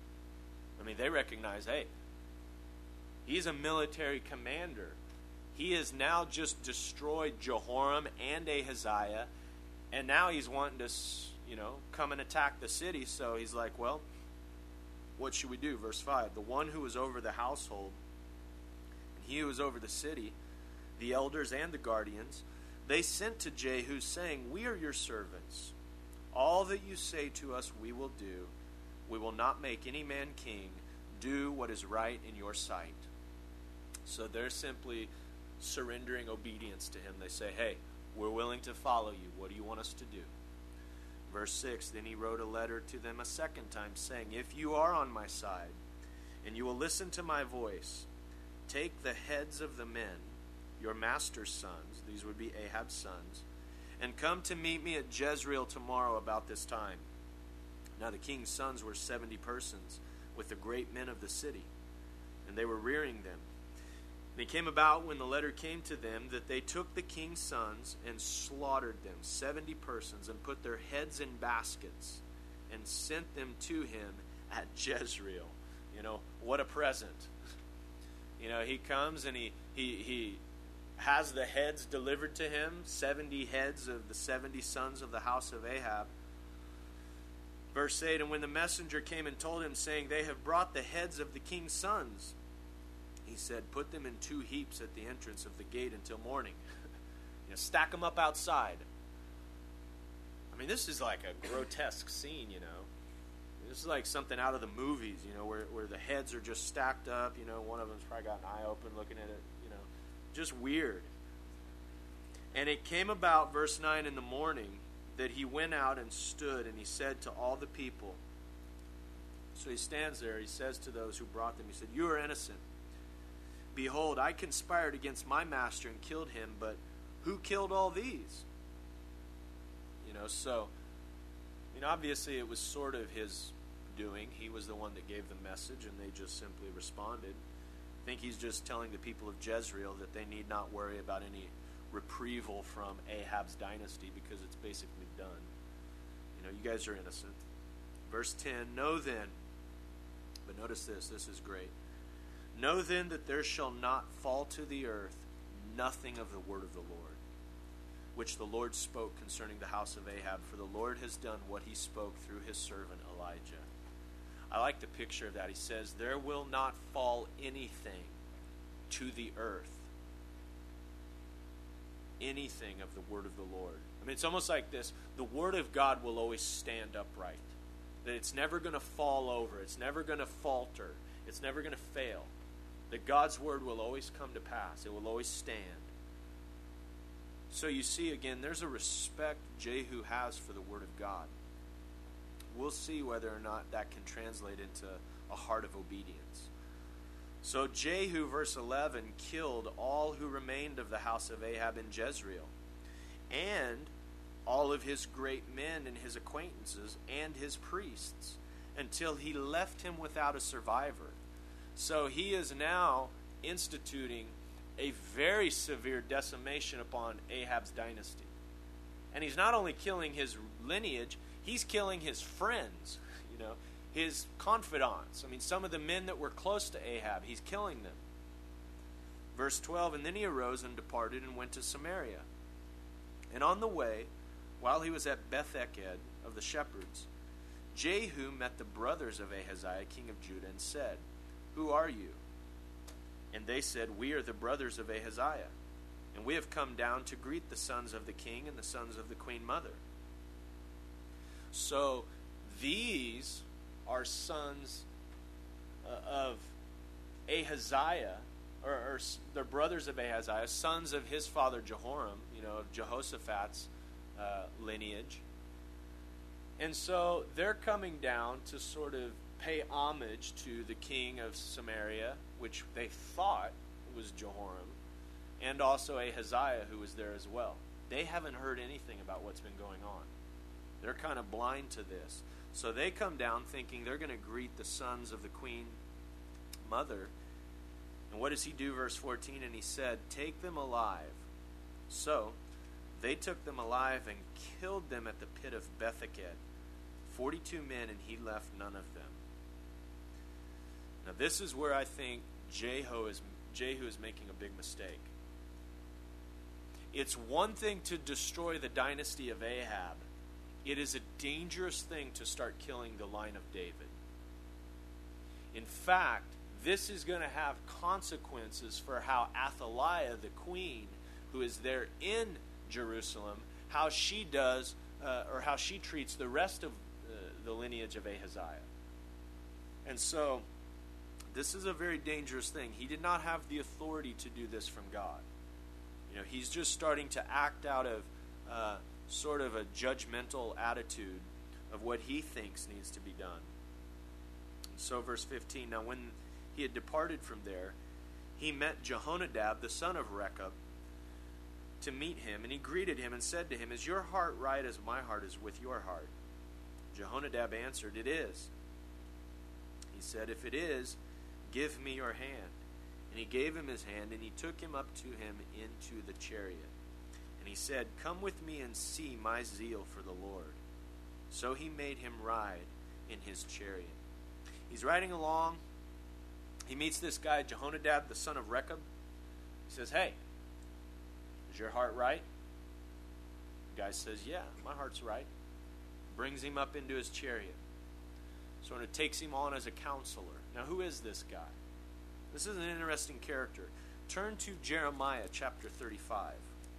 I mean, they recognize, hey, he's a military commander. He has now just destroyed Jehoram and Ahaziah, and now he's wanting to, you know, come and attack the city. So he's like, well, what should we do? Verse five, the one who was over the household, and he who was over the city, the elders and the guardians, they sent to Jehu, saying, "We are your servants. All that you say to us we will do. We will not make any man king. Do what is right in your sight." So they're simply surrendering obedience to him. They say, hey, we're willing to follow you. What do you want us to do? Verse six, then he wrote a letter to them a second time, saying, "If you are on my side, and you will listen to my voice, take the heads of the men, your master's sons," these would be Ahab's sons, "and come to meet me at Jezreel tomorrow about this time." Now the king's sons were seventy persons, with the great men of the city. and they were rearing them. And it came about when the letter came to them that they took the king's sons and slaughtered them, seventy persons, and put their heads in baskets and sent them to him at Jezreel. You know, what a present. You know, he comes and he, he, he has the heads delivered to him, seventy heads of the seventy sons of the house of Ahab. Verse eight, and when the messenger came and told him, saying, they have brought the heads of the king's sons, he said, put them in two heaps at the entrance of the gate until morning. You know, stack them up outside. I mean, this is like a grotesque scene, you know. This is like something out of the movies, you know, where, where the heads are just stacked up. You know, one of them's probably got an eye open looking at it, you know. Just weird. And it came about, verse nine, in the morning, that he went out and stood, and he said to all the people. So he stands there, he says to those who brought them, he said, you are innocent. Behold, I conspired against my master and killed him, but who killed all these? You know, so, I mean, obviously it was sort of his doing. He was the one that gave the message, and they just simply responded. I think he's just telling the people of Jezreel that they need not worry about any reprieval from Ahab's dynasty, because it's basically done. You know, you guys are innocent. Verse ten, know then, but notice this, this is great. Know then that there shall not fall to the earth nothing of the word of the Lord, which the Lord spoke concerning the house of Ahab, for the Lord has done what he spoke through his servant Elijah. I like the picture of that. He says, there will not fall anything to the earth, anything of the word of the Lord. I mean, it's almost like this. The word of God will always stand upright. That it's never going to fall over. It's never going to falter. It's never going to fail. That God's word will always come to pass. It will always stand. So you see, again, there's a respect Jehu has for the word of God. We'll see whether or not that can translate into a heart of obedience. So Jehu, verse eleven, killed all who remained of the house of Ahab in Jezreel, and all of his great men and his acquaintances and his priests, until he left him without a survivor. So he is now instituting a very severe decimation upon Ahab's dynasty. And he's not only killing his lineage, he's killing his friends, you know, his confidants. I mean, some of the men that were close to Ahab, he's killing them. Verse twelve, and then he arose and departed and went to Samaria. And on the way, while he was at Beth-eked of the shepherds, Jehu met the brothers of Ahaziah, king of Judah, and said, who are you? And they said, we are the brothers of Ahaziah, and we have come down to greet the sons of the king and the sons of the queen mother. So these are sons uh, of Ahaziah, or, or they're brothers of Ahaziah, sons of his father Jehoram, you know, of Jehoshaphat's uh, lineage. And so they're coming down to sort of pay homage to the king of Samaria, which they thought was Jehoram, and also Ahaziah, who was there as well. They haven't heard anything about what's been going on. They're kind of blind to this. So they come down thinking they're going to greet the sons of the queen mother. And what does he do? Verse fourteen, and he said, take them alive. So they took them alive and killed them at the pit of Beth-eked, forty-two men, and he left none of them. Now this is where I think Jehu is, Jehu is making a big mistake. It's one thing to destroy the dynasty of Ahab. It is a dangerous thing to start killing the line of David. In fact, this is going to have consequences for how Athaliah, the queen, who is there in Jerusalem, how she does, uh, or how she treats the rest of uh, the lineage of Ahaziah. And so, this is a very dangerous thing. He did not have the authority to do this from God. You know, he's just starting to act out of uh, sort of a judgmental attitude of what he thinks needs to be done. And so, verse fifteen, now when he had departed from there, he met Jehonadab, the son of Rechab, to meet him, and he greeted him and said to him, is your heart right as my heart is with your heart? Jehonadab answered, it is. He said, if it is, give me your hand. And he gave him his hand, and he took him up to him into the chariot. And he said, Come with me and see my zeal for the Lord. So he made him ride in his chariot. He's riding along. He meets this guy, Jehonadab, the son of Rechab. He says, Hey, is your heart right? The guy says, Yeah, my heart's right. Brings him up into his chariot. Sort of takes him on as a counselor. Now, who is this guy? This is an interesting character. Turn to Jeremiah chapter thirty-five.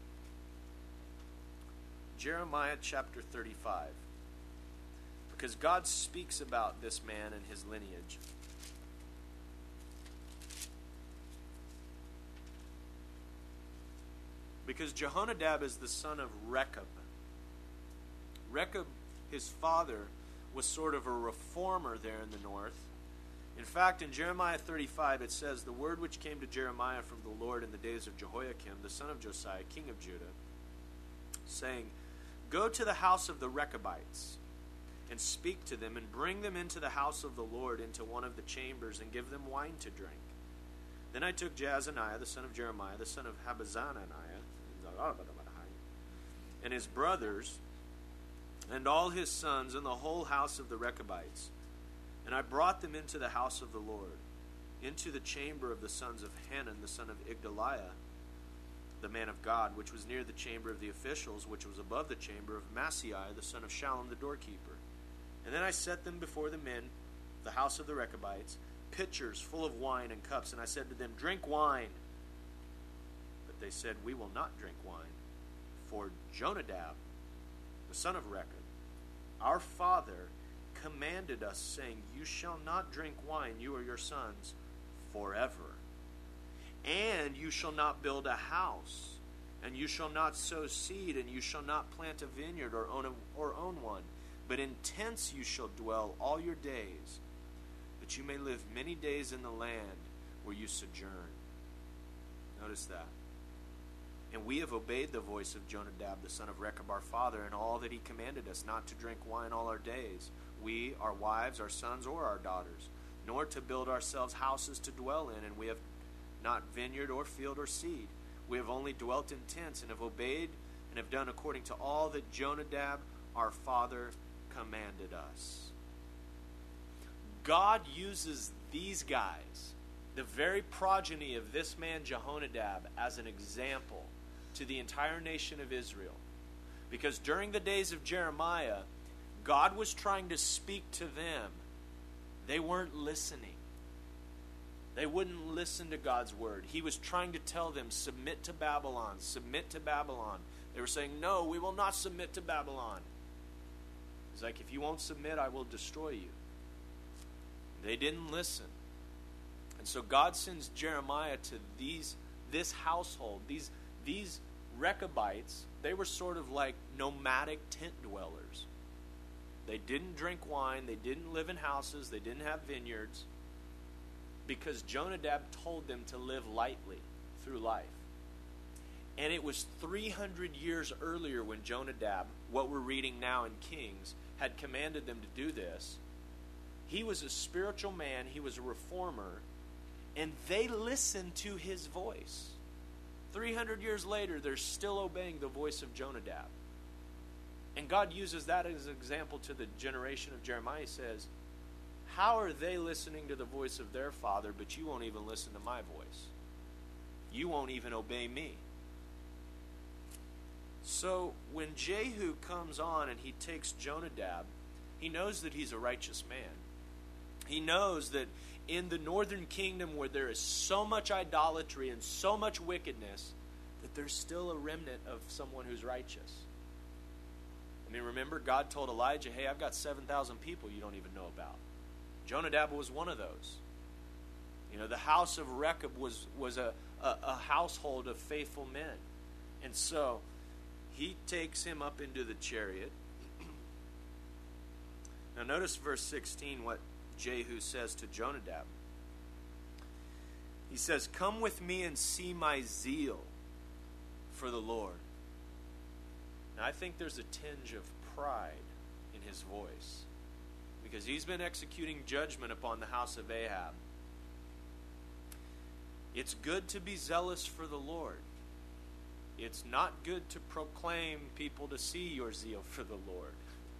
Jeremiah chapter thirty-five. Because God speaks about this man and his lineage. Because Jehonadab is the son of Rechab. Rechab, his father, was sort of a reformer there in the north. In fact, in Jeremiah thirty-five, it says, The word which came to Jeremiah from the Lord in the days of Jehoiakim, the son of Josiah, king of Judah, saying, Go to the house of the Rechabites, and speak to them, and bring them into the house of the Lord, into one of the chambers, and give them wine to drink. Then I took Jaazaniah, the son of Jeremiah, the son of Habazaniah, and his brothers, and all his sons, and the whole house of the Rechabites, and I brought them into the house of the Lord, into the chamber of the sons of Hanan, the son of Igdaliah, the man of God, which was near the chamber of the officials, which was above the chamber of Maaseiah, the son of Shallum, the doorkeeper. And then I set them before the men, the house of the Rechabites, pitchers full of wine and cups, and I said to them, Drink wine. But they said, We will not drink wine, for Jonadab, the son of Rechab, our father, commanded us, saying, You shall not drink wine, you or your sons, forever. And you shall not build a house, and you shall not sow seed, and you shall not plant a vineyard or own, a, or own one. But in tents you shall dwell all your days, that you may live many days in the land where you sojourn. Notice that. And we have obeyed the voice of Jonadab, the son of Rechab, our father, in all that he commanded us, not to drink wine all our days, we, our wives, our sons, or our daughters, nor to build ourselves houses to dwell in, and we have not vineyard or field or seed. We have only dwelt in tents, and have obeyed and have done according to all that Jonadab, our father, commanded us. God uses these guys, the very progeny of this man Jehonadab, as an example to the entire nation of Israel. Because during the days of Jeremiah, God was trying to speak to them. They weren't listening. They wouldn't listen to God's word. He was trying to tell them, submit to Babylon, submit to Babylon. They were saying, no, we will not submit to Babylon. He's like, if you won't submit, I will destroy you. They didn't listen. And so God sends Jeremiah to these this household, these, these Rechabites. They were sort of like nomadic tent dwellers. They didn't drink wine. They didn't live in houses. They didn't have vineyards. Because Jonadab told them to live lightly through life. And it was three hundred years earlier when Jonadab, what we're reading now in Kings, had commanded them to do this. He was a spiritual man. He was a reformer. And they listened to his voice. three hundred years later, they're still obeying the voice of Jonadab. And God uses that as an example to the generation of Jeremiah. He says, how are they listening to the voice of their father, but you won't even listen to my voice? You won't even obey me. So when Jehu comes on and he takes Jonadab, he knows that he's a righteous man. He knows that in the northern kingdom where there is so much idolatry and so much wickedness, that there's still a remnant of someone who's righteous. I mean, remember, God told Elijah, hey, I've got seven thousand people you don't even know about. Jonadab was one of those. You know, the house of Rechab was, was a, a, a household of faithful men. And so he takes him up into the chariot. Now notice verse sixteen, what Jehu says to Jonadab. He says, come with me and see my zeal for the Lord. Now I think there's a tinge of pride in his voice, because he's been executing judgment upon the house of Ahab. It's good to be zealous for the Lord. It's not good to proclaim people to see your zeal for the Lord.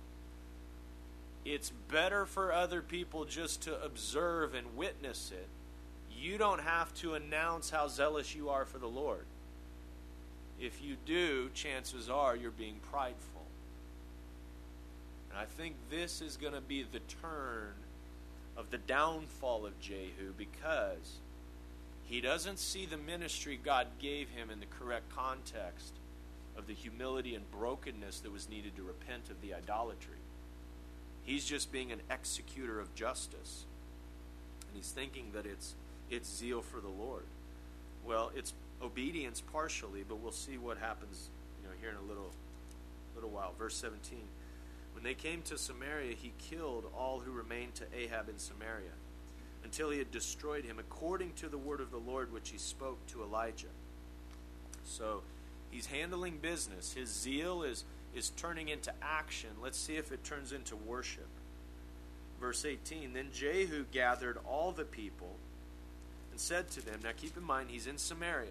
It's better for other people just to observe and witness it. You don't have to announce how zealous you are for the Lord. If you do, chances are you're being prideful. And I think this is going to be the turn of the downfall of Jehu, because he doesn't see the ministry God gave him in the correct context of the humility and brokenness that was needed to repent of the idolatry. He's just being an executor of justice. And he's thinking that it's it's zeal for the Lord. Well, it's obedience partially, but we'll see what happens, you know, here in a little little while. Verse seventeen. When they came to Samaria, he killed all who remained to Ahab in Samaria, until he had destroyed him, according to the word of the Lord which he spoke to Elijah. So he's handling business. His zeal is is turning into action. Let's see if it turns into worship. Verse eighteen, then Jehu gathered all the people and said to them, now keep in mind, he's in Samaria.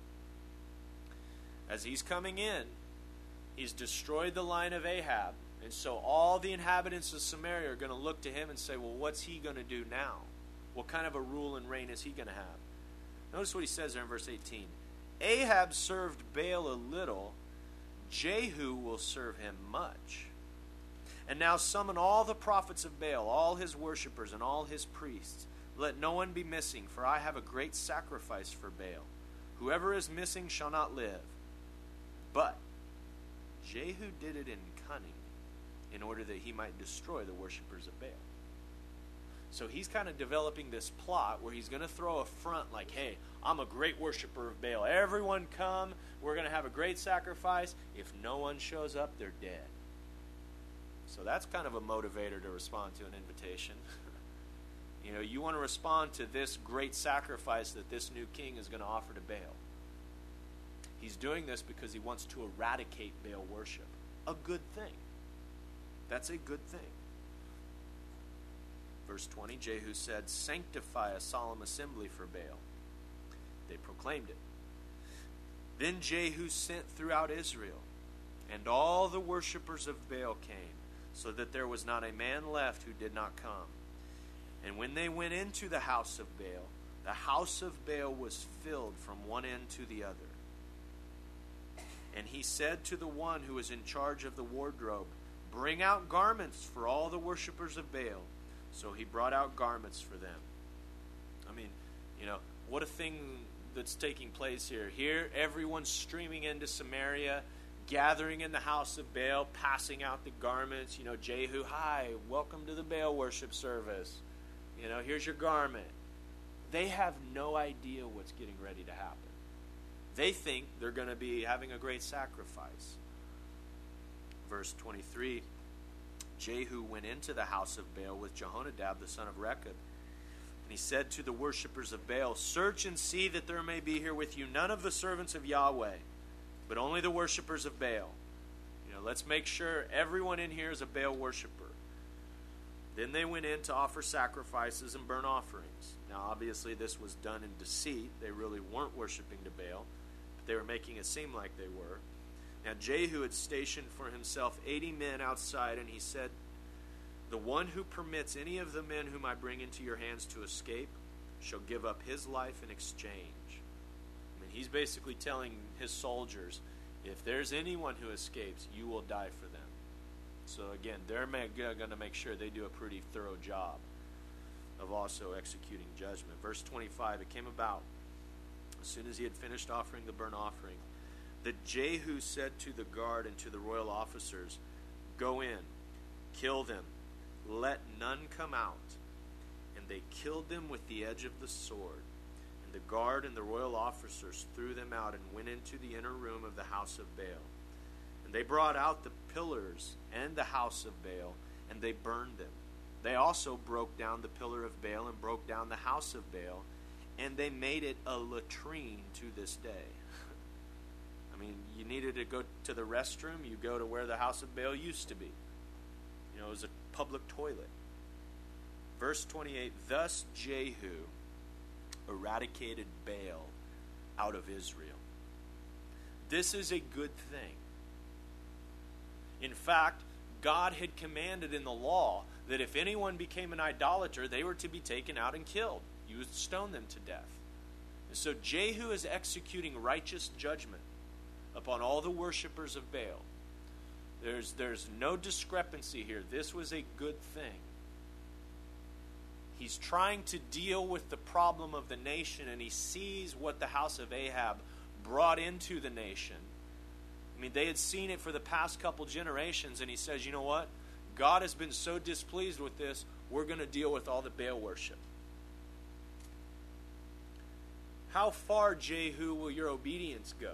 As he's coming in, he's destroyed the line of Ahab. And so all the inhabitants of Samaria are going to look to him and say, well, what's he going to do now? What kind of a rule and reign is he going to have? Notice what he says there in verse eighteen. Ahab served Baal a little, Jehu will serve him much. And now summon all the prophets of Baal, all his worshippers and all his priests. Let no one be missing, for I have a great sacrifice for Baal. Whoever is missing shall not live. But Jehu did it in cunning, in order that he might destroy the worshippers of Baal. So he's kind of developing this plot where he's going to throw a front like, hey, I'm a great worshiper of Baal. Everyone come. We're going to have a great sacrifice. If no one shows up, they're dead. So that's kind of a motivator to respond to an invitation. You know, you want to respond to this great sacrifice that this new king is going to offer to Baal. He's doing this because he wants to eradicate Baal worship. A good thing. That's a good thing. Verse twenty, Jehu said, sanctify a solemn assembly for Baal. They proclaimed it. Then Jehu sent throughout Israel, and all the worshippers of Baal came, so that there was not a man left who did not come. And when they went into the house of Baal, the house of Baal was filled from one end to the other. And he said to the one who was in charge of the wardrobe, bring out garments for all the worshippers of Baal. So he brought out garments for them. I mean, you know, what a thing that's taking place here. Here, everyone's streaming into Samaria, gathering in the house of Baal, passing out the garments. You know, Jehu, hi, welcome to the Baal worship service. You know, here's your garment. They have no idea what's getting ready to happen. They think they're going to be having a great sacrifice. Verse twenty-three, Jehu went into the house of Baal with Jehonadab, the son of Rechab. And he said to the worshippers of Baal, search and see that there may be here with you none of the servants of Yahweh, but only the worshippers of Baal. You know, let's make sure everyone in here is a Baal worshiper. Then they went in to offer sacrifices and burnt offerings. Now, obviously, this was done in deceit. They really weren't worshiping to Baal, but they were making it seem like they were. Now, Jehu had stationed for himself eighty men outside, and he said, the one who permits any of the men whom I bring into your hands to escape shall give up his life in exchange. I mean, he's basically telling his soldiers, if there's anyone who escapes, you will die for them. So again, they're going to make sure they do a pretty thorough job of also executing judgment. Verse twenty-five, it came about, as soon as he had finished offering the burnt offering, that Jehu said to the guard and to the royal officers, go in, kill them, let none come out. And they killed them with the edge of the sword. And the guard and the royal officers threw them out and went into the inner room of the house of Baal. And they brought out the pillars and the house of Baal, and they burned them. They also broke down the pillar of Baal and broke down the house of Baal, and they made it a latrine to this day. I mean, you needed to go to the restroom, you go to where the house of Baal used to be. You know, it was a public toilet. Verse twenty-eight, thus Jehu eradicated Baal out of Israel. This is a good thing. In fact, God had commanded in the law that if anyone became an idolater, they were to be taken out and killed. You would stone them to death. And so Jehu is executing righteous judgment upon all the worshipers of Baal. There's, there's no discrepancy here. This was a good thing. He's trying to deal with the problem of the nation, and he sees what the house of Ahab brought into the nation. I mean, they had seen it for the past couple generations, and he says, you know what? God has been so displeased with this, we're going to deal with all the Baal worship. How far, Jehu, will your obedience go?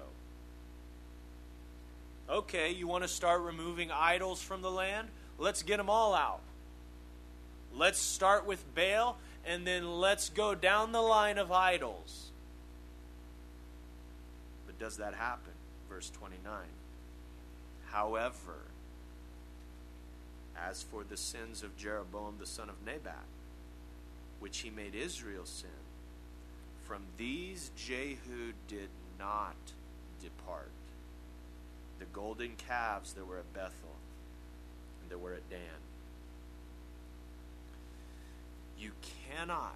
Okay, you want to start removing idols from the land? Let's get them all out. Let's start with Baal, and then let's go down the line of idols. But does that happen? Verse twenty-nine. However, as for the sins of Jeroboam the son of Nebat, which he made Israel sin, from these Jehu did not depart. The golden calves that were at Bethel and that were at Dan. You cannot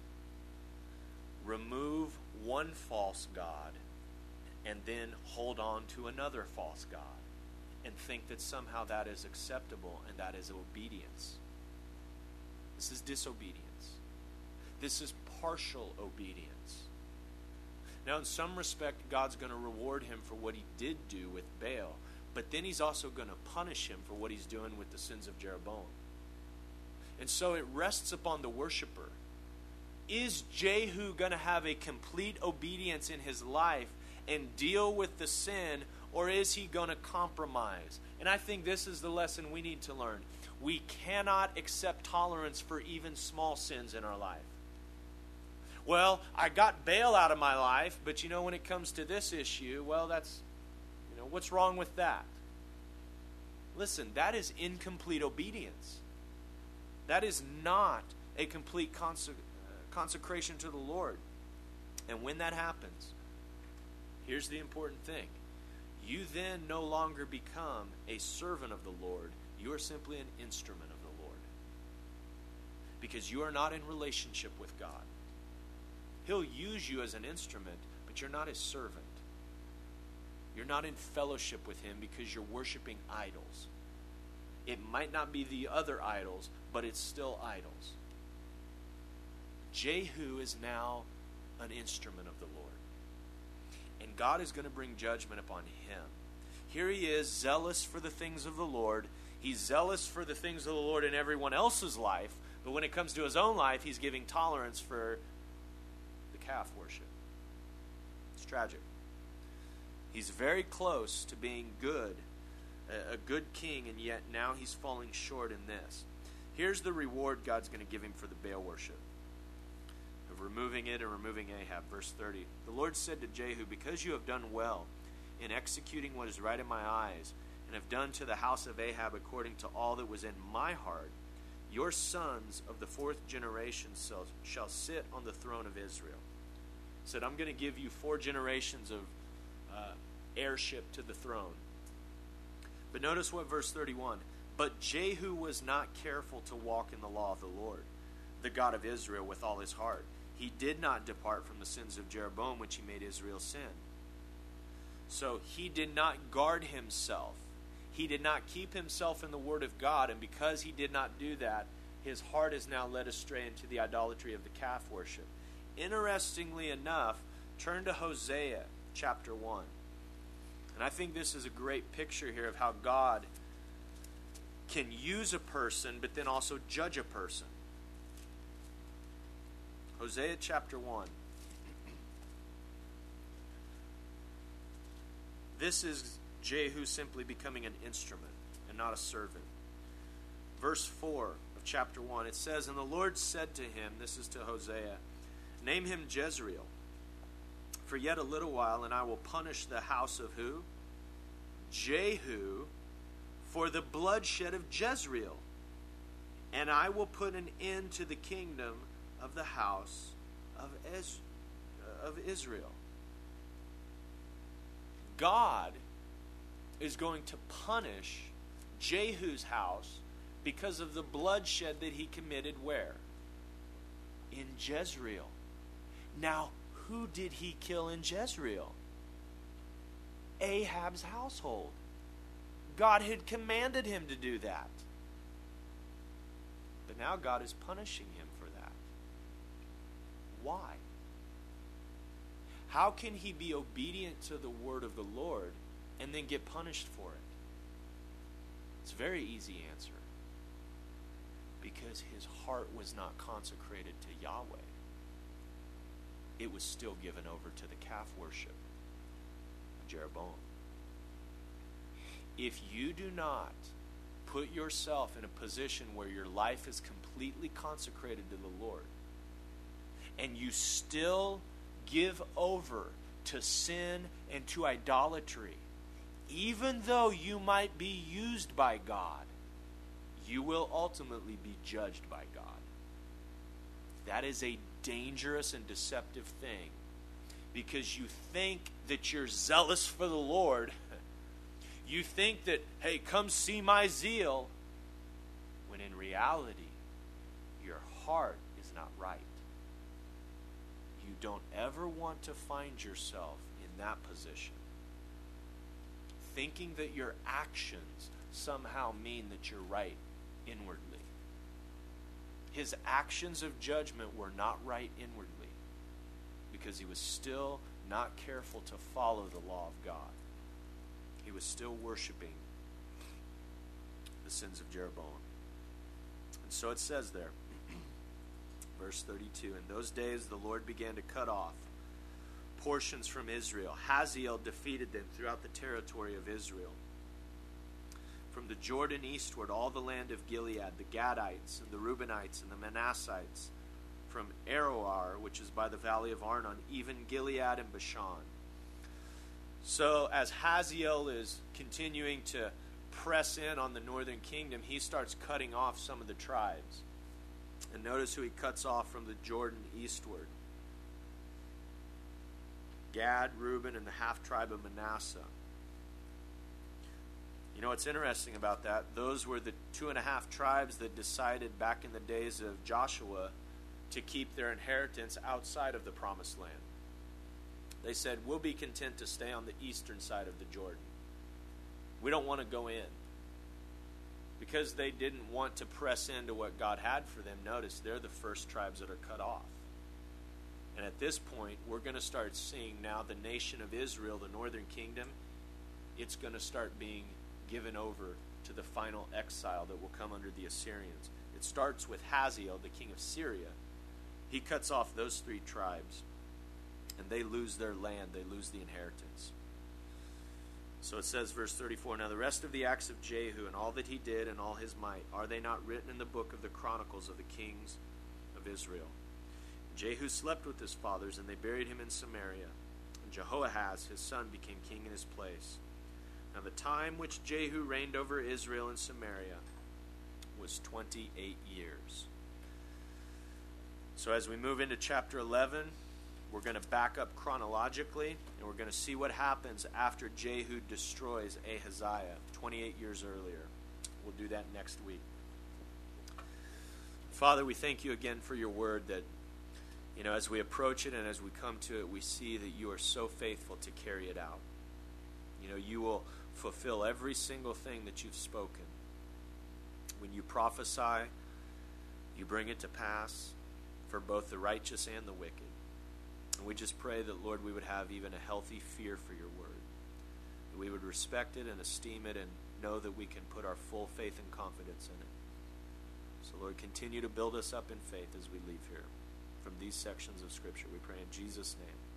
remove one false god and then hold on to another false god and think that somehow that is acceptable and that is obedience. This is disobedience. This is partial obedience. Now, in some respect, God's going to reward him for what he did do with Baal, but then he's also going to punish him for what he's doing with the sins of Jeroboam. And so it rests upon the worshiper. Is Jehu going to have a complete obedience in his life and deal with the sin, or is he going to compromise? And I think this is the lesson we need to learn. We cannot accept tolerance for even small sins in our life. Well, I got Baal out of my life, but you know, when it comes to this issue, well, that's, you know, what's wrong with that? Listen, that is incomplete obedience. That is not a complete conse- consecration to the Lord. And when that happens, here's the important thing. You then no longer become a servant of the Lord. You are simply an instrument of the Lord. Because you are not in relationship with God. He'll use you as an instrument, but you're not his servant. You're not in fellowship with him because you're worshiping idols. It might not be the other idols, but it's still idols. Jehu is now an instrument of the Lord. And God is going to bring judgment upon him. Here he is, zealous for the things of the Lord. He's zealous for the things of the Lord in everyone else's life, but when it comes to his own life, he's giving tolerance for calf worship. It's tragic. He's very close to being good, a, a good king, and yet now he's falling short in this. Here's the reward God's going to give him for the Baal worship, of removing it and removing Ahab. Verse thirty. The Lord said to Jehu, because you have done well in executing what is right in my eyes, and have done to the house of Ahab according to all that was in my heart, your sons of the fourth generation shall, shall sit on the throne of Israel. Said, I'm going to give you four generations of uh, heirship to the throne. But notice what verse thirty-one. But Jehu was not careful to walk in the law of the Lord, the God of Israel, with all his heart. He did not depart from the sins of Jeroboam, which he made Israel sin. So he did not guard himself. He did not keep himself in the word of God, and because he did not do that, his heart is now led astray into the idolatry of the calf worship. Interestingly enough, turn to Hosea chapter one. And I think this is a great picture here of how God can use a person, but then also judge a person. Hosea chapter one. This is Jehu simply becoming an instrument and not a servant. Verse four of chapter one, it says, and the Lord said to him, this is to Hosea, name him Jezreel, for yet a little while, and I will punish the house of who? Jehu, for the bloodshed of Jezreel. And I will put an end to the kingdom of the house of, Ez- of Israel. God is going to punish Jehu's house because of the bloodshed that he committed where? In Jezreel. Now, who did he kill in Jezreel? Ahab's household. God had commanded him to do that. But now God is punishing him for that. Why? How can he be obedient to the word of the Lord and then get punished for it? It's a very easy answer. Because his heart was not consecrated to Yahweh. It was still given over to the calf worship of Jeroboam. If you do not put yourself in a position where your life is completely consecrated to the Lord, and you still give over to sin and to idolatry, even though you might be used by God, you will ultimately be judged by God. That is a dangerous and deceptive thing, because you think that you're zealous for the Lord. You think that, hey, come see my zeal, when in reality, your heart is not right. You don't ever want to find yourself in that position, thinking that your actions somehow mean that you're right inwardly. His actions of judgment were not right inwardly because he was still not careful to follow the law of God. He was still worshiping the sins of Jeroboam. And so it says there, verse thirty-two, in those days the Lord began to cut off portions from Israel. Hazael defeated them throughout the territory of Israel. From the Jordan eastward, all the land of Gilead, the Gadites and the Reubenites and the Manassites, from Aroer, which is by the valley of Arnon, even Gilead and Bashan. So as Hazael is continuing to press in on the northern kingdom, he starts cutting off some of the tribes. And notice who he cuts off from the Jordan eastward. Gad, Reuben, and the half-tribe of Manasseh. You know what's interesting about that? Those were the two and a half tribes that decided back in the days of Joshua to keep their inheritance outside of the promised land. They said, we'll be content to stay on the eastern side of the Jordan. We don't want to go in. Because they didn't want to press into what God had for them. Notice, they're the first tribes that are cut off. And at this point, we're going to start seeing now the nation of Israel, the northern kingdom, it's going to start being given over to the final exile that will come under the Assyrians. It starts with Hazael, the king of Syria. He cuts off those three tribes. And they lose their land. They lose the inheritance. So it says, verse thirty-four, now the rest of the acts of Jehu and all that he did and all his might, are they not written in the book of the chronicles of the kings of Israel? Jehu slept with his fathers, and they buried him in Samaria. And Jehoahaz, his son, became king in his place. Now the time which Jehu reigned over Israel in Samaria was twenty-eight years. So as we move into chapter eleven, we're going to back up chronologically, and we're going to see what happens after Jehu destroys Ahaziah twenty-eight years earlier. We'll do that next week. Father, we thank you again for your word that, you know, as we approach it and as we come to it, we see that you are so faithful to carry it out. You know, you will fulfill every single thing that you've spoken. When you prophesy, you bring it to pass for both the righteous and the wicked. And we just pray that, Lord, we would have even a healthy fear for your word. That we would respect it and esteem it and know that we can put our full faith and confidence in it. So, Lord, continue to build us up in faith as we leave here from these sections of Scripture. We pray in Jesus' name.